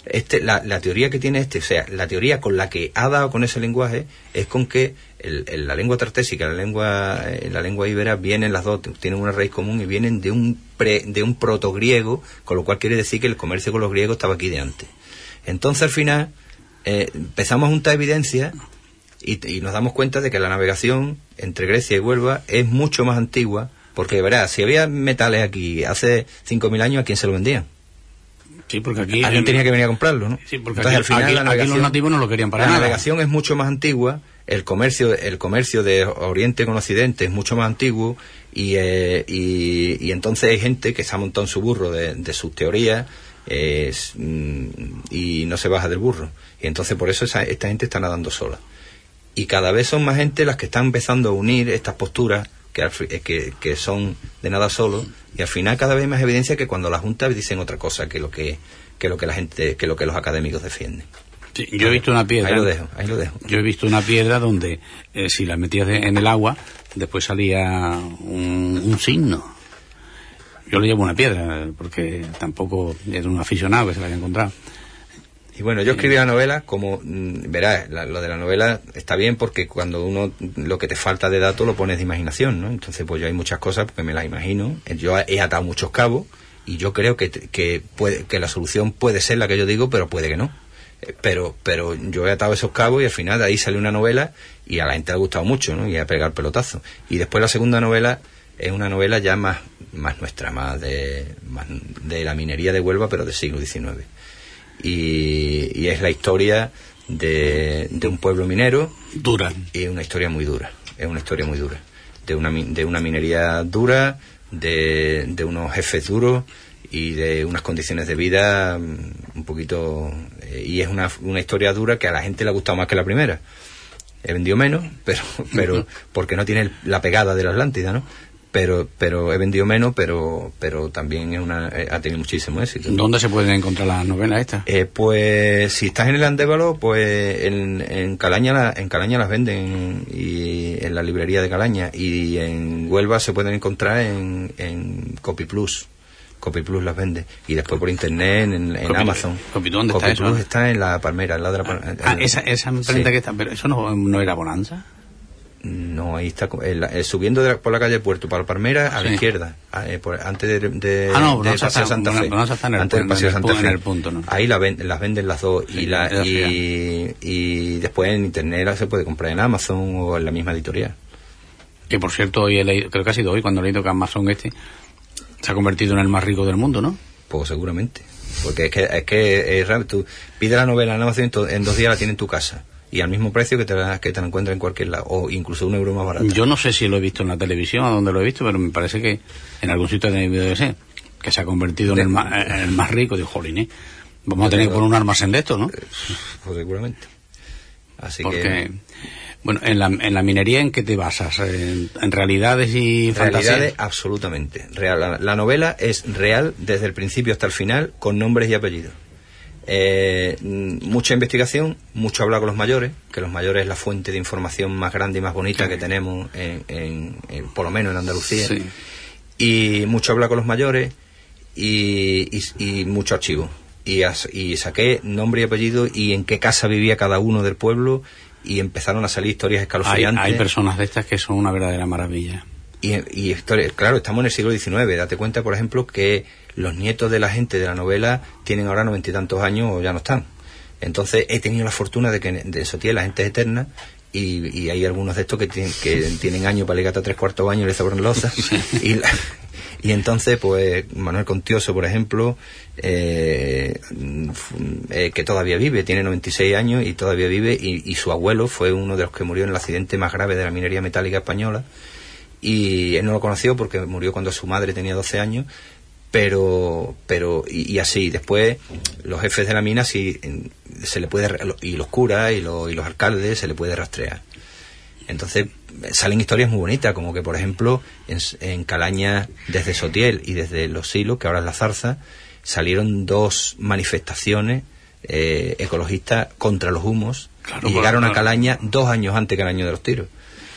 La teoría que tiene o sea, la teoría con la que ha dado con ese lenguaje es con que la lengua tartésica, la lengua íbera, vienen las dos, tienen una raíz común y vienen de un protogriego, con lo cual quiere decir que el comercio con los griegos estaba aquí de antes. Entonces, al final, empezamos a juntar evidencias y nos damos cuenta de que la navegación entre Grecia y Huelva es mucho más antigua, porque, verás, si había metales aquí hace 5.000 años, ¿a quién se lo vendían? Sí, porque aquí alguien tenía que venir a comprarlo, ¿no? Sí, porque entonces, al final, aquí los nativos no lo querían para nada. La navegación es mucho más antigua, el comercio de Oriente con Occidente es mucho más antiguo, y entonces hay gente que se ha montado en su burro de sus teorías y no se baja del burro. Y entonces por eso esta gente está nadando sola. Y cada vez son más gente las que están empezando a unir estas posturas que son de nada solo, y al final cada vez hay más evidencia que cuando las juntas dicen otra cosa que lo que los académicos defienden. Sí, yo he visto una piedra. Ahí lo dejo. Yo he visto una piedra donde si la metías en el agua, después salía un signo. Yo le llevo una piedra porque tampoco era un aficionado que se la haya encontrado. Y bueno, yo escribí la novela como, verás, lo de la novela está bien porque cuando uno lo que te falta de datos lo pones de imaginación, ¿no? Entonces pues yo hay muchas cosas porque me las imagino, yo he atado muchos cabos y yo creo que la solución puede ser la que yo digo, pero puede que no. Pero yo he atado esos cabos y al final de ahí sale una novela y a la gente le ha gustado mucho, ¿no? Y a pegar pelotazo. Y después la segunda novela es una novela ya más nuestra, más de la minería de Huelva, pero del siglo XIX. Y es la historia de un pueblo minero. Dura. Y una historia muy dura. Es una historia muy dura. De una minería dura, de unos jefes duros y de unas condiciones de vida un poquito... y es una historia dura que a la gente le ha gustado más que la primera. He vendido menos, pero porque no tiene la pegada de la Atlántida, ¿no? Pero he vendido menos, pero también ha tenido muchísimo éxito. ¿Dónde se pueden encontrar las novelas estas? Pues si estás en el Andévalo, pues en Calaña las venden, y en la librería de Calaña, y en Huelva se pueden encontrar en Copy Plus. Copy Plus las vende, y después por internet en Amazon. ¿Dónde está eso? Copy Plus está en La Palmera, al lado de la Palmera. Esa imprenta que está, pero eso no era Bonanza. No, ahí está, subiendo por la calle Puerto para Palmera, a la izquierda, antes de Paseo Santa Fe. Antes del Paseo Santa Fe. En el punto, ¿no? Ahí las venden las dos, y después en internet se puede comprar en Amazon o en la misma editorial. Que por cierto, hoy he leído, creo que ha sido hoy cuando he leído que Amazon se ha convertido en el más rico del mundo, ¿no? Pues seguramente, porque es que es raro. Tú pides la novela en Amazon y en 2 días la tienes en tu casa. Y al mismo precio que te la encuentras en cualquier lado, o incluso €1 más barato. Yo no sé si lo he visto en la televisión o donde lo he visto, pero me parece que en algún sitio ha tenido que ser, que se ha convertido en el más rico. Digo, jolín, vamos a tener que poner un almacén de esto, ¿no? Pues seguramente. Porque, bueno, en la minería, ¿en qué te basas? ¿En realidades y fantasías? Realidades, absolutamente. Real. La novela es real desde el principio hasta el final, con nombres y apellidos. Mucha investigación, mucho hablar con los mayores, que los mayores es la fuente de información más grande y más bonita que tenemos por lo menos en Andalucía. Sí. Y mucho hablar con los mayores y mucho archivo, y saqué nombre y apellido y en qué casa vivía cada uno del pueblo, y empezaron a salir historias escalofriantes. Hay personas de estas que son una verdadera maravilla. Y historias, claro, estamos en el siglo XIX. Date cuenta, por ejemplo, que los nietos de la gente de la novela tienen ahora 90 y tantos años o ya no están. Entonces he tenido la fortuna de que de Sotiel la gente es eterna, y hay algunos de estos que tienen años para llegar hasta 3/4 años y le sobran lozas. Y entonces, pues, Manuel Contioso, por ejemplo, que todavía vive, tiene 96 años y todavía vive, y su abuelo fue uno de los que murió en el accidente más grave de la minería metálica española, y él no lo conoció porque murió cuando su madre tenía 12 años, pero así, después los jefes de la mina sí se le puede, y los curas y los alcaldes se le puede rastrear. Entonces salen historias muy bonitas, como que por ejemplo en Calaña, desde Sotiel y desde Los Silos, que ahora es La Zarza, salieron 2 manifestaciones ecologistas contra los humos, y llegaron a Calaña 2 años antes que el año de los tiros.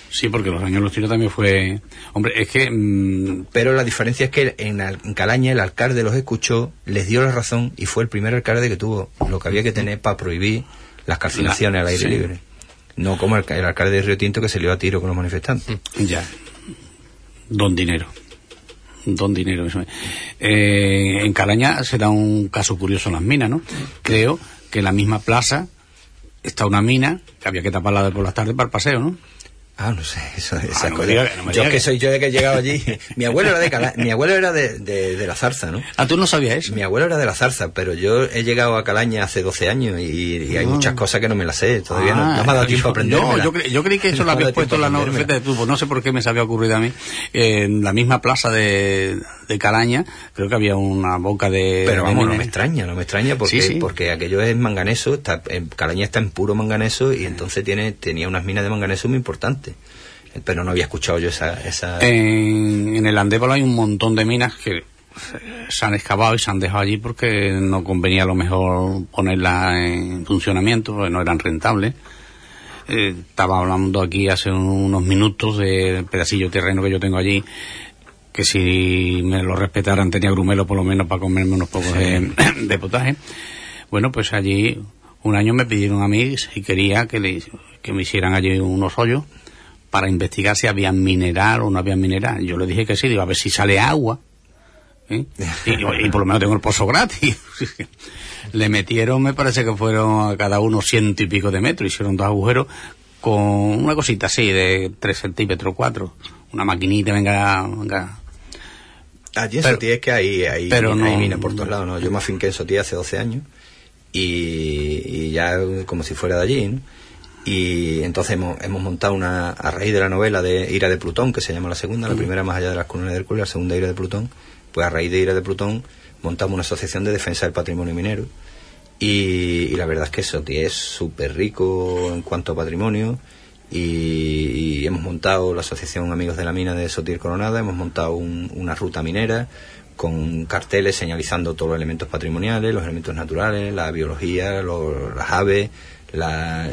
Sí, porque los años los tiros también fue... Hombre, es que... Pero la diferencia es que en Calaña el alcalde los escuchó, les dio la razón y fue el primer alcalde que tuvo lo que había que tener para prohibir las calcinaciones al aire libre. No como el alcalde de Río Tinto, que se lió a tiro con los manifestantes. Ya. Don Dinero. Eso. En Calaña se da un caso curioso en las minas, ¿no? Creo que en la misma plaza está una mina que había que taparla por las tardes para el paseo, ¿no? Ah, no sé, esa cosa. Yo es que soy yo de que he llegado allí. Mi abuelo era de la Zarza, ¿no? Ah, ¿tú no sabías eso? Mi abuelo era de la Zarza, pero yo he llegado a Calaña hace 12 años y hay muchas cosas que no me las sé. Todavía no me ha dado tiempo a aprender. Yo creí que eso lo habías puesto en la novela de tubo. No sé por qué me se había ocurrido a mí. En la misma plaza de Calaña, creo que había una boca de... Pero vamos, no me extraña porque aquello es manganeso. Calaña está en puro manganeso y entonces tenía unas minas de manganeso muy importantes. Pero no había escuchado yo esa... En el Andévalo hay un montón de minas que se han excavado y se han dejado allí porque no convenía a lo mejor ponerlas en funcionamiento, porque no eran rentables. Estaba hablando aquí hace unos minutos del pedacillo de terreno que yo tengo allí, que si me lo respetaran tenía grumelo por lo menos para comerme unos pocos de potaje. Bueno, pues allí un año me pidieron a mí si quería que me hicieran allí unos hoyos para investigar si había mineral o no había mineral. Yo le dije que sí, digo, a ver si sale agua, ¿eh? y por lo menos tengo el pozo gratis. Le metieron, me parece que fueron a cada uno 100 y pico de metros, hicieron 2 agujeros con una cosita así de 3 centímetros, 4, una maquinita, venga. Allí en Sotier es que hay minas por todos lados, ¿no? Yo me afinqué en Sotier hace 12 años y ya como si fuera de allí, ¿no? Y entonces hemos montado a raíz de la novela de Ira de Plutón, que se llama la segunda, la primera Más allá de las columnas de Hércules, la segunda Ira de Plutón, pues a raíz de Ira de Plutón montamos una asociación de defensa del patrimonio minero y la verdad es que Sotier es súper rico en cuanto a patrimonio y hemos montado la asociación Amigos de la Mina de Sotier Coronada, hemos montado una ruta minera con carteles señalizando todos los elementos patrimoniales, los elementos naturales, la biología, las aves, la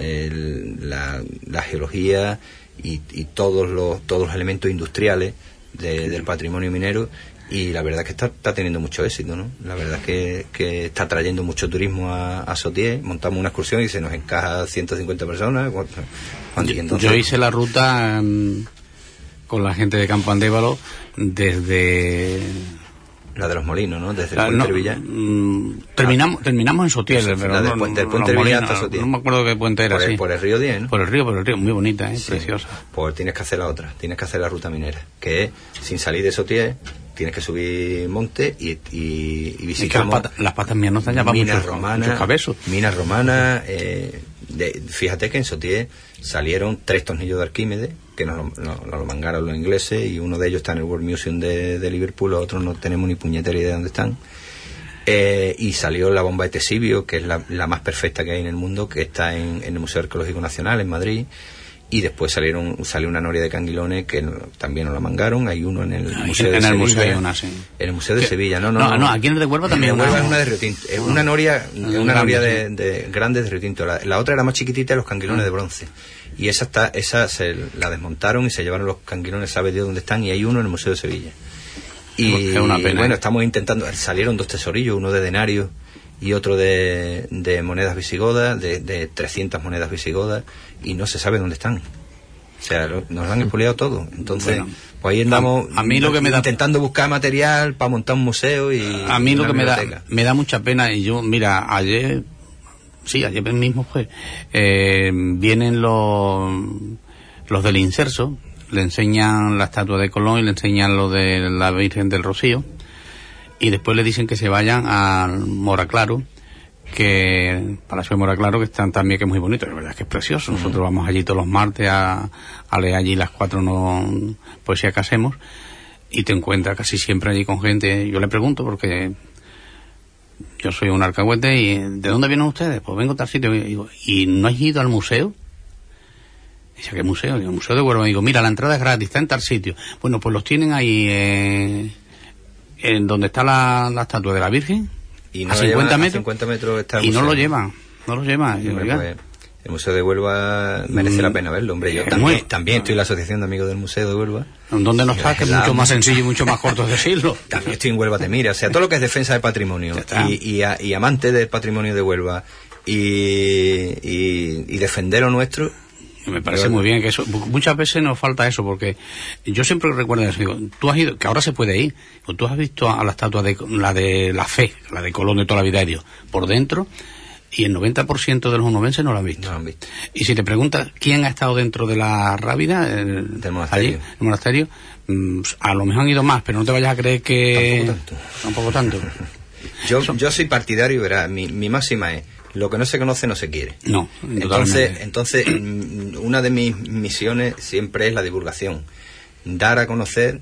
geología y todos los elementos industriales del patrimonio minero, y la verdad es que está teniendo mucho éxito, ¿no? La verdad es que está trayendo mucho turismo a Sotier. Montamos una excursión y se nos encaja 150 personas. Yo hice la ruta con la gente de Campo Andévalo desde... La de los Molinos, ¿no? Desde el Puente Villar. Terminamos en Sotier, pero del Puente Villar hasta Sotier. No me acuerdo qué puente era, por el río 10, ¿no? Por el río, muy bonita, sí. Preciosa. Pues tienes que hacer la otra, tienes que hacer la ruta minera, que es, sin salir de Sotier, tienes que subir monte y visitamos... Las patas mías no están ya para muchos cabezos. Minas romanas, fíjate que en Sotier salieron 3 tornillos de Arquímedes, que nos lo mangaron los ingleses, y uno de ellos está en el World Museum de Liverpool, los otros no tenemos ni puñetera idea de dónde están. Y salió la bomba de Tesibio, que es la más perfecta que hay en el mundo, que está en el Museo Arqueológico Nacional en Madrid. Y después salió una noria de canguilones que también nos la mangaron. Hay uno en el Museo de Sevilla. En el Museo de Sevilla, no, aquí en el de Huelva también. En Huelva es una de Río Tinto. Es una noria de grandes de Río Tinto. La otra era más chiquitita, los canguilones de bronce. Y esa se la desmontaron y se llevaron los canguilones, sabe Dios dónde están, y hay uno en el Museo de Sevilla. Y es una pena. Bueno, estamos intentando, salieron 2 tesorillos, uno de denarios y otro de monedas visigodas, de 300 monedas visigodas, y no se sabe dónde están. O sea, nos han expoliado todo. Entonces, bueno, pues ahí andamos a mí lo que intentando buscar material para montar un museo. Y a mí lo que me da mucha pena, y yo, mira, ayer mismo fue, vienen los del Inserso, le enseñan la estatua de Colón y le enseñan lo de la Virgen del Rocío, y después le dicen que se vayan al Moraclaro, que Palacio de Moraclaro, que están también, que es muy bonito, la verdad es que es precioso. Nosotros vamos allí todos los martes a leer allí las 4 poesía que hacemos, y te encuentras casi siempre allí con gente. Yo le pregunto, porque yo soy un alcahuete, y ¿de dónde vienen ustedes? Pues vengo a tal sitio. Y digo, ¿y no has ido al museo? Dice, ¿qué museo? Digo, el Museo de Huelva. Digo, mira, la entrada es gratis, está en tal sitio. Bueno, pues los tienen ahí en donde está la estatua de la Virgen, y no a 50 metros. 50 metros está el y museo. no lo llevan. Pues, El Museo de Huelva merece la pena verlo, hombre. Yo también estoy en la Asociación de Amigos del Museo de Huelva. ¿Dónde no está? Que es mucho más sencillo y mucho más corto decirlo. También estoy en Huelva Te Mira. O sea, todo lo que es defensa del patrimonio y amante del patrimonio de Huelva y defender lo nuestro. Me parece muy bien que eso, muchas veces nos falta eso, porque yo siempre recuerdo eso, digo, tú has ido, que ahora se puede ir, o tú has visto a la estatua de la fe, la de Colón de toda la vida de Dios, por dentro, y el 90% de los onubenses no lo han visto. Y si te preguntas quién ha estado dentro de la Rábida, del monasterio, allí, el monasterio, a lo mejor han ido más, pero no te vayas a creer que tampoco tanto. Yo soy partidario, verás, mi máxima es: lo que no se conoce no se quiere. No, entonces una de mis misiones siempre es la divulgación, dar a conocer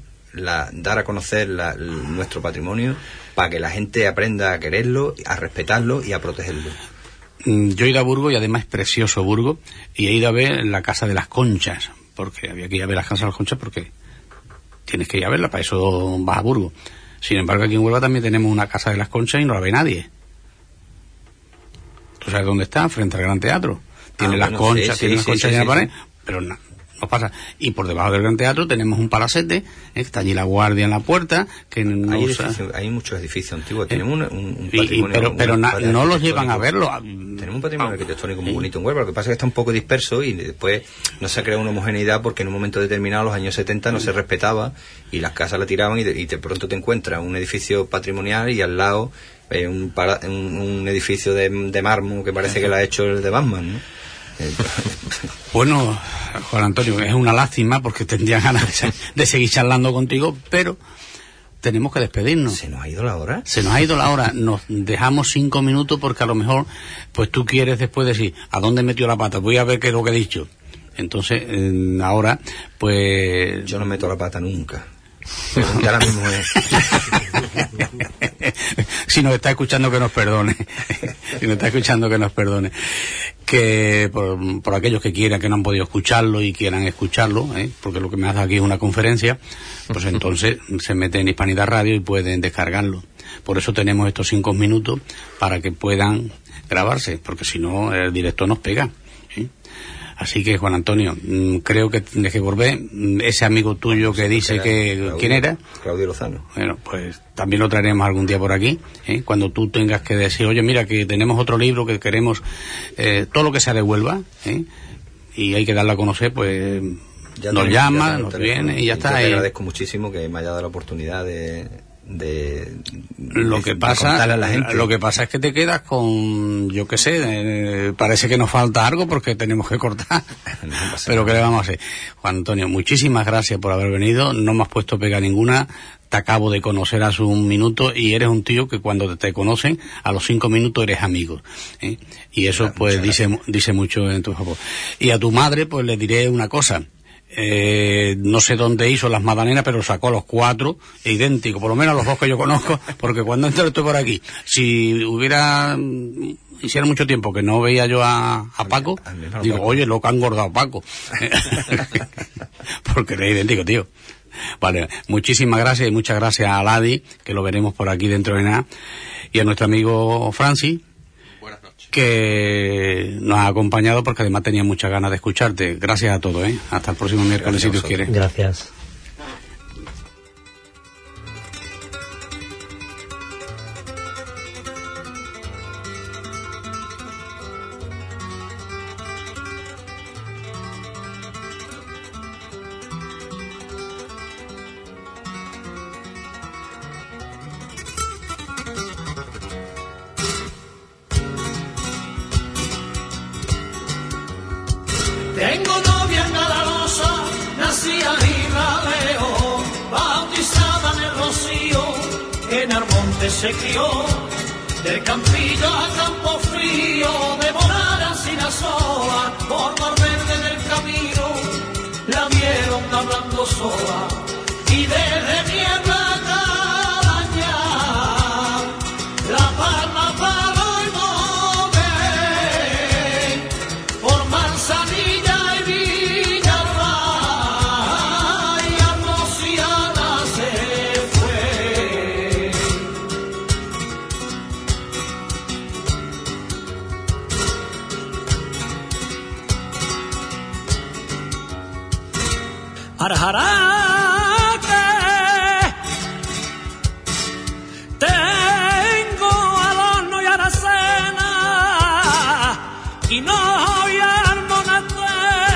nuestro patrimonio, para que la gente aprenda a quererlo, a respetarlo y a protegerlo. Yo he ido a Burgos, y además es precioso Burgos, y he ido a ver la Casa de las Conchas, porque había que ir a ver la Casa de las Conchas, porque tienes que ir a verla, para eso vas a Burgos. Sin embargo, aquí en Huelva también tenemos una Casa de las Conchas y no la ve nadie. ¿Tú sabes dónde está? Frente al Gran Teatro. Tiene las conchas, tiene las conchas en la pared, pero no pasa. Y por debajo del Gran Teatro tenemos un palacete, que está allí la guardia en la puerta, que no hay muchos edificios antiguos, tenemos un patrimonio... pero no los llevan a verlo. Tenemos un patrimonio arquitectónico muy bonito en Huelva, lo que pasa es que está un poco disperso y después no se ha creado una homogeneidad, porque en un momento determinado, los años 70, no se respetaba y las casas la tiraban, y de pronto te encuentras un edificio patrimonial y al lado un edificio de mármol que parece que lo ha hecho el de Batman, ¿no? Bueno, Juan Antonio, es una lástima, porque tendría ganas de seguir charlando contigo, pero tenemos que despedirnos. ¿Se nos ha ido la hora? Se nos ha ido la hora. Nos dejamos 5 minutos, porque a lo mejor pues tú quieres después decir, ¿a dónde metió la pata? Voy a ver qué es lo que he dicho. Entonces, ahora, pues... Yo no meto la pata nunca. Pero ya ahora mismo es... Si nos está escuchando, que nos perdone. Si nos está escuchando, que nos perdone. Que por aquellos que quieran, que no han podido escucharlo y quieran escucharlo, porque lo que me hace aquí es una conferencia, pues entonces se meten en Hispanidad Radio y pueden descargarlo. Por eso tenemos estos 5 minutos, para que puedan grabarse, porque si no el director nos pega. Así que, Juan Antonio, creo que tienes que volver. Ese amigo tuyo que dice que... ¿Quién era? Claudio Lozano. Bueno, pues también lo traeremos algún día por aquí, cuando tú tengas que decir, oye, mira, que tenemos otro libro que queremos, todo lo que sea de Huelva, y hay que darlo a conocer, pues ya nos llama, nos viene y ya está. Te agradezco muchísimo que me haya dado la oportunidad de lo que pasa a la gente. Lo que pasa es que te quedas con, yo qué sé, parece que nos falta algo porque tenemos que cortar. No pero ¿qué le vamos a hacer? Juan Antonio, muchísimas gracias por haber venido. No me has puesto pega ninguna. Te acabo de conocer hace un minuto, y eres un tío que cuando te conocen, a los 5 minutos eres amigo, y eso pues dice mucho en tu favor. Y a tu madre pues le diré una cosa. No sé dónde hizo las magdalenas, pero sacó los 4 idénticos, por lo menos los 2 que yo conozco, porque cuando estoy por aquí, si hiciera mucho tiempo que no veía yo a Paco, digo, oye, lo que ha engordado Paco. Porque era idéntico, tío. Vale, muchísimas gracias, y muchas gracias a Ladi, que lo veremos por aquí dentro de nada, y a nuestro amigo Francis, que nos ha acompañado, porque además tenía muchas ganas de escucharte. Gracias a todos, hasta el próximo miércoles, si Dios quiere. Gracias. Tengo novia andalosa, nacida y la veo, bautizada en el Rocío, en Armonte se crió, del campillo a campo frío, de morada sin asoa, por mar verde del camino, la vieron hablando sola, y desde niebla cabaña, la palma palo y mover, por Manzanilla Arjaraque. Tengo al horno y aracena y no voy al monate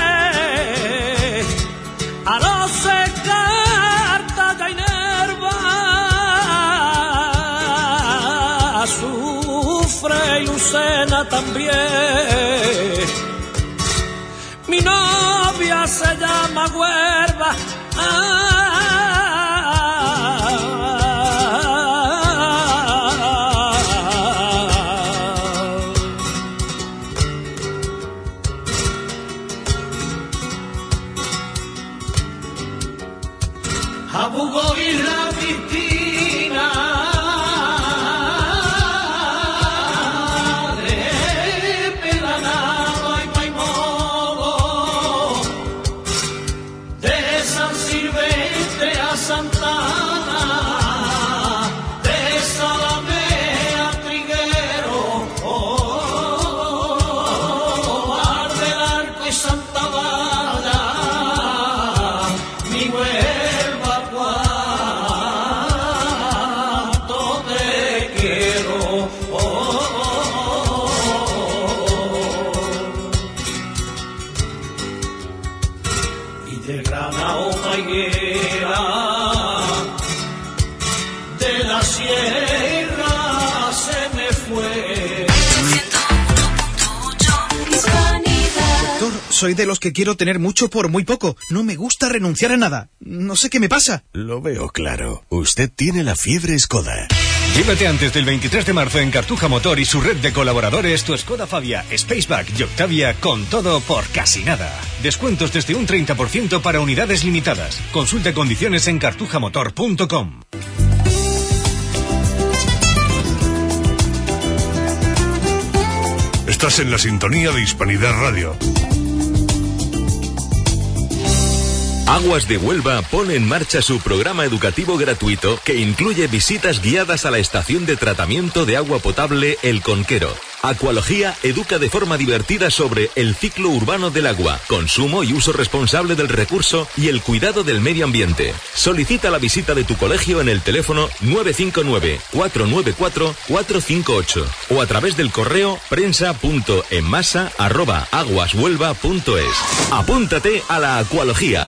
a no secar talla y nerva, azufre y lucena también. Mi novia se llama Huerva. Abugo y la piscina de Pelanaba y Paimodo, de San Silvestre a Santana, de Salame a Triguero, Mar del Arco y Santa Valla, mi Huelva cuánto te quiero. Y de Granado Maiguera, de la sierra se me fue. Doctor, soy de los que quiero tener mucho por muy poco. No me gusta renunciar a nada. No sé qué me pasa. Lo veo claro. Usted tiene la fiebre Skoda. Llévate antes del 23 de marzo en Cartuja Motor y su red de colaboradores tu Skoda Fabia, Spaceback y Octavia con todo por casi nada. Descuentos desde un 30% para unidades limitadas. Consulte condiciones en cartujamotor.com. Estás en la sintonía de Hispanidad Radio. Aguas de Huelva pone en marcha su programa educativo gratuito que incluye visitas guiadas a la estación de tratamiento de agua potable El Conquero. Acualogía educa de forma divertida sobre el ciclo urbano del agua, consumo y uso responsable del recurso y el cuidado del medio ambiente. Solicita la visita de tu colegio en el teléfono 959-494-458 o a través del correo prensa.enmasa@aguashuelva.es. Apúntate a la acualogía.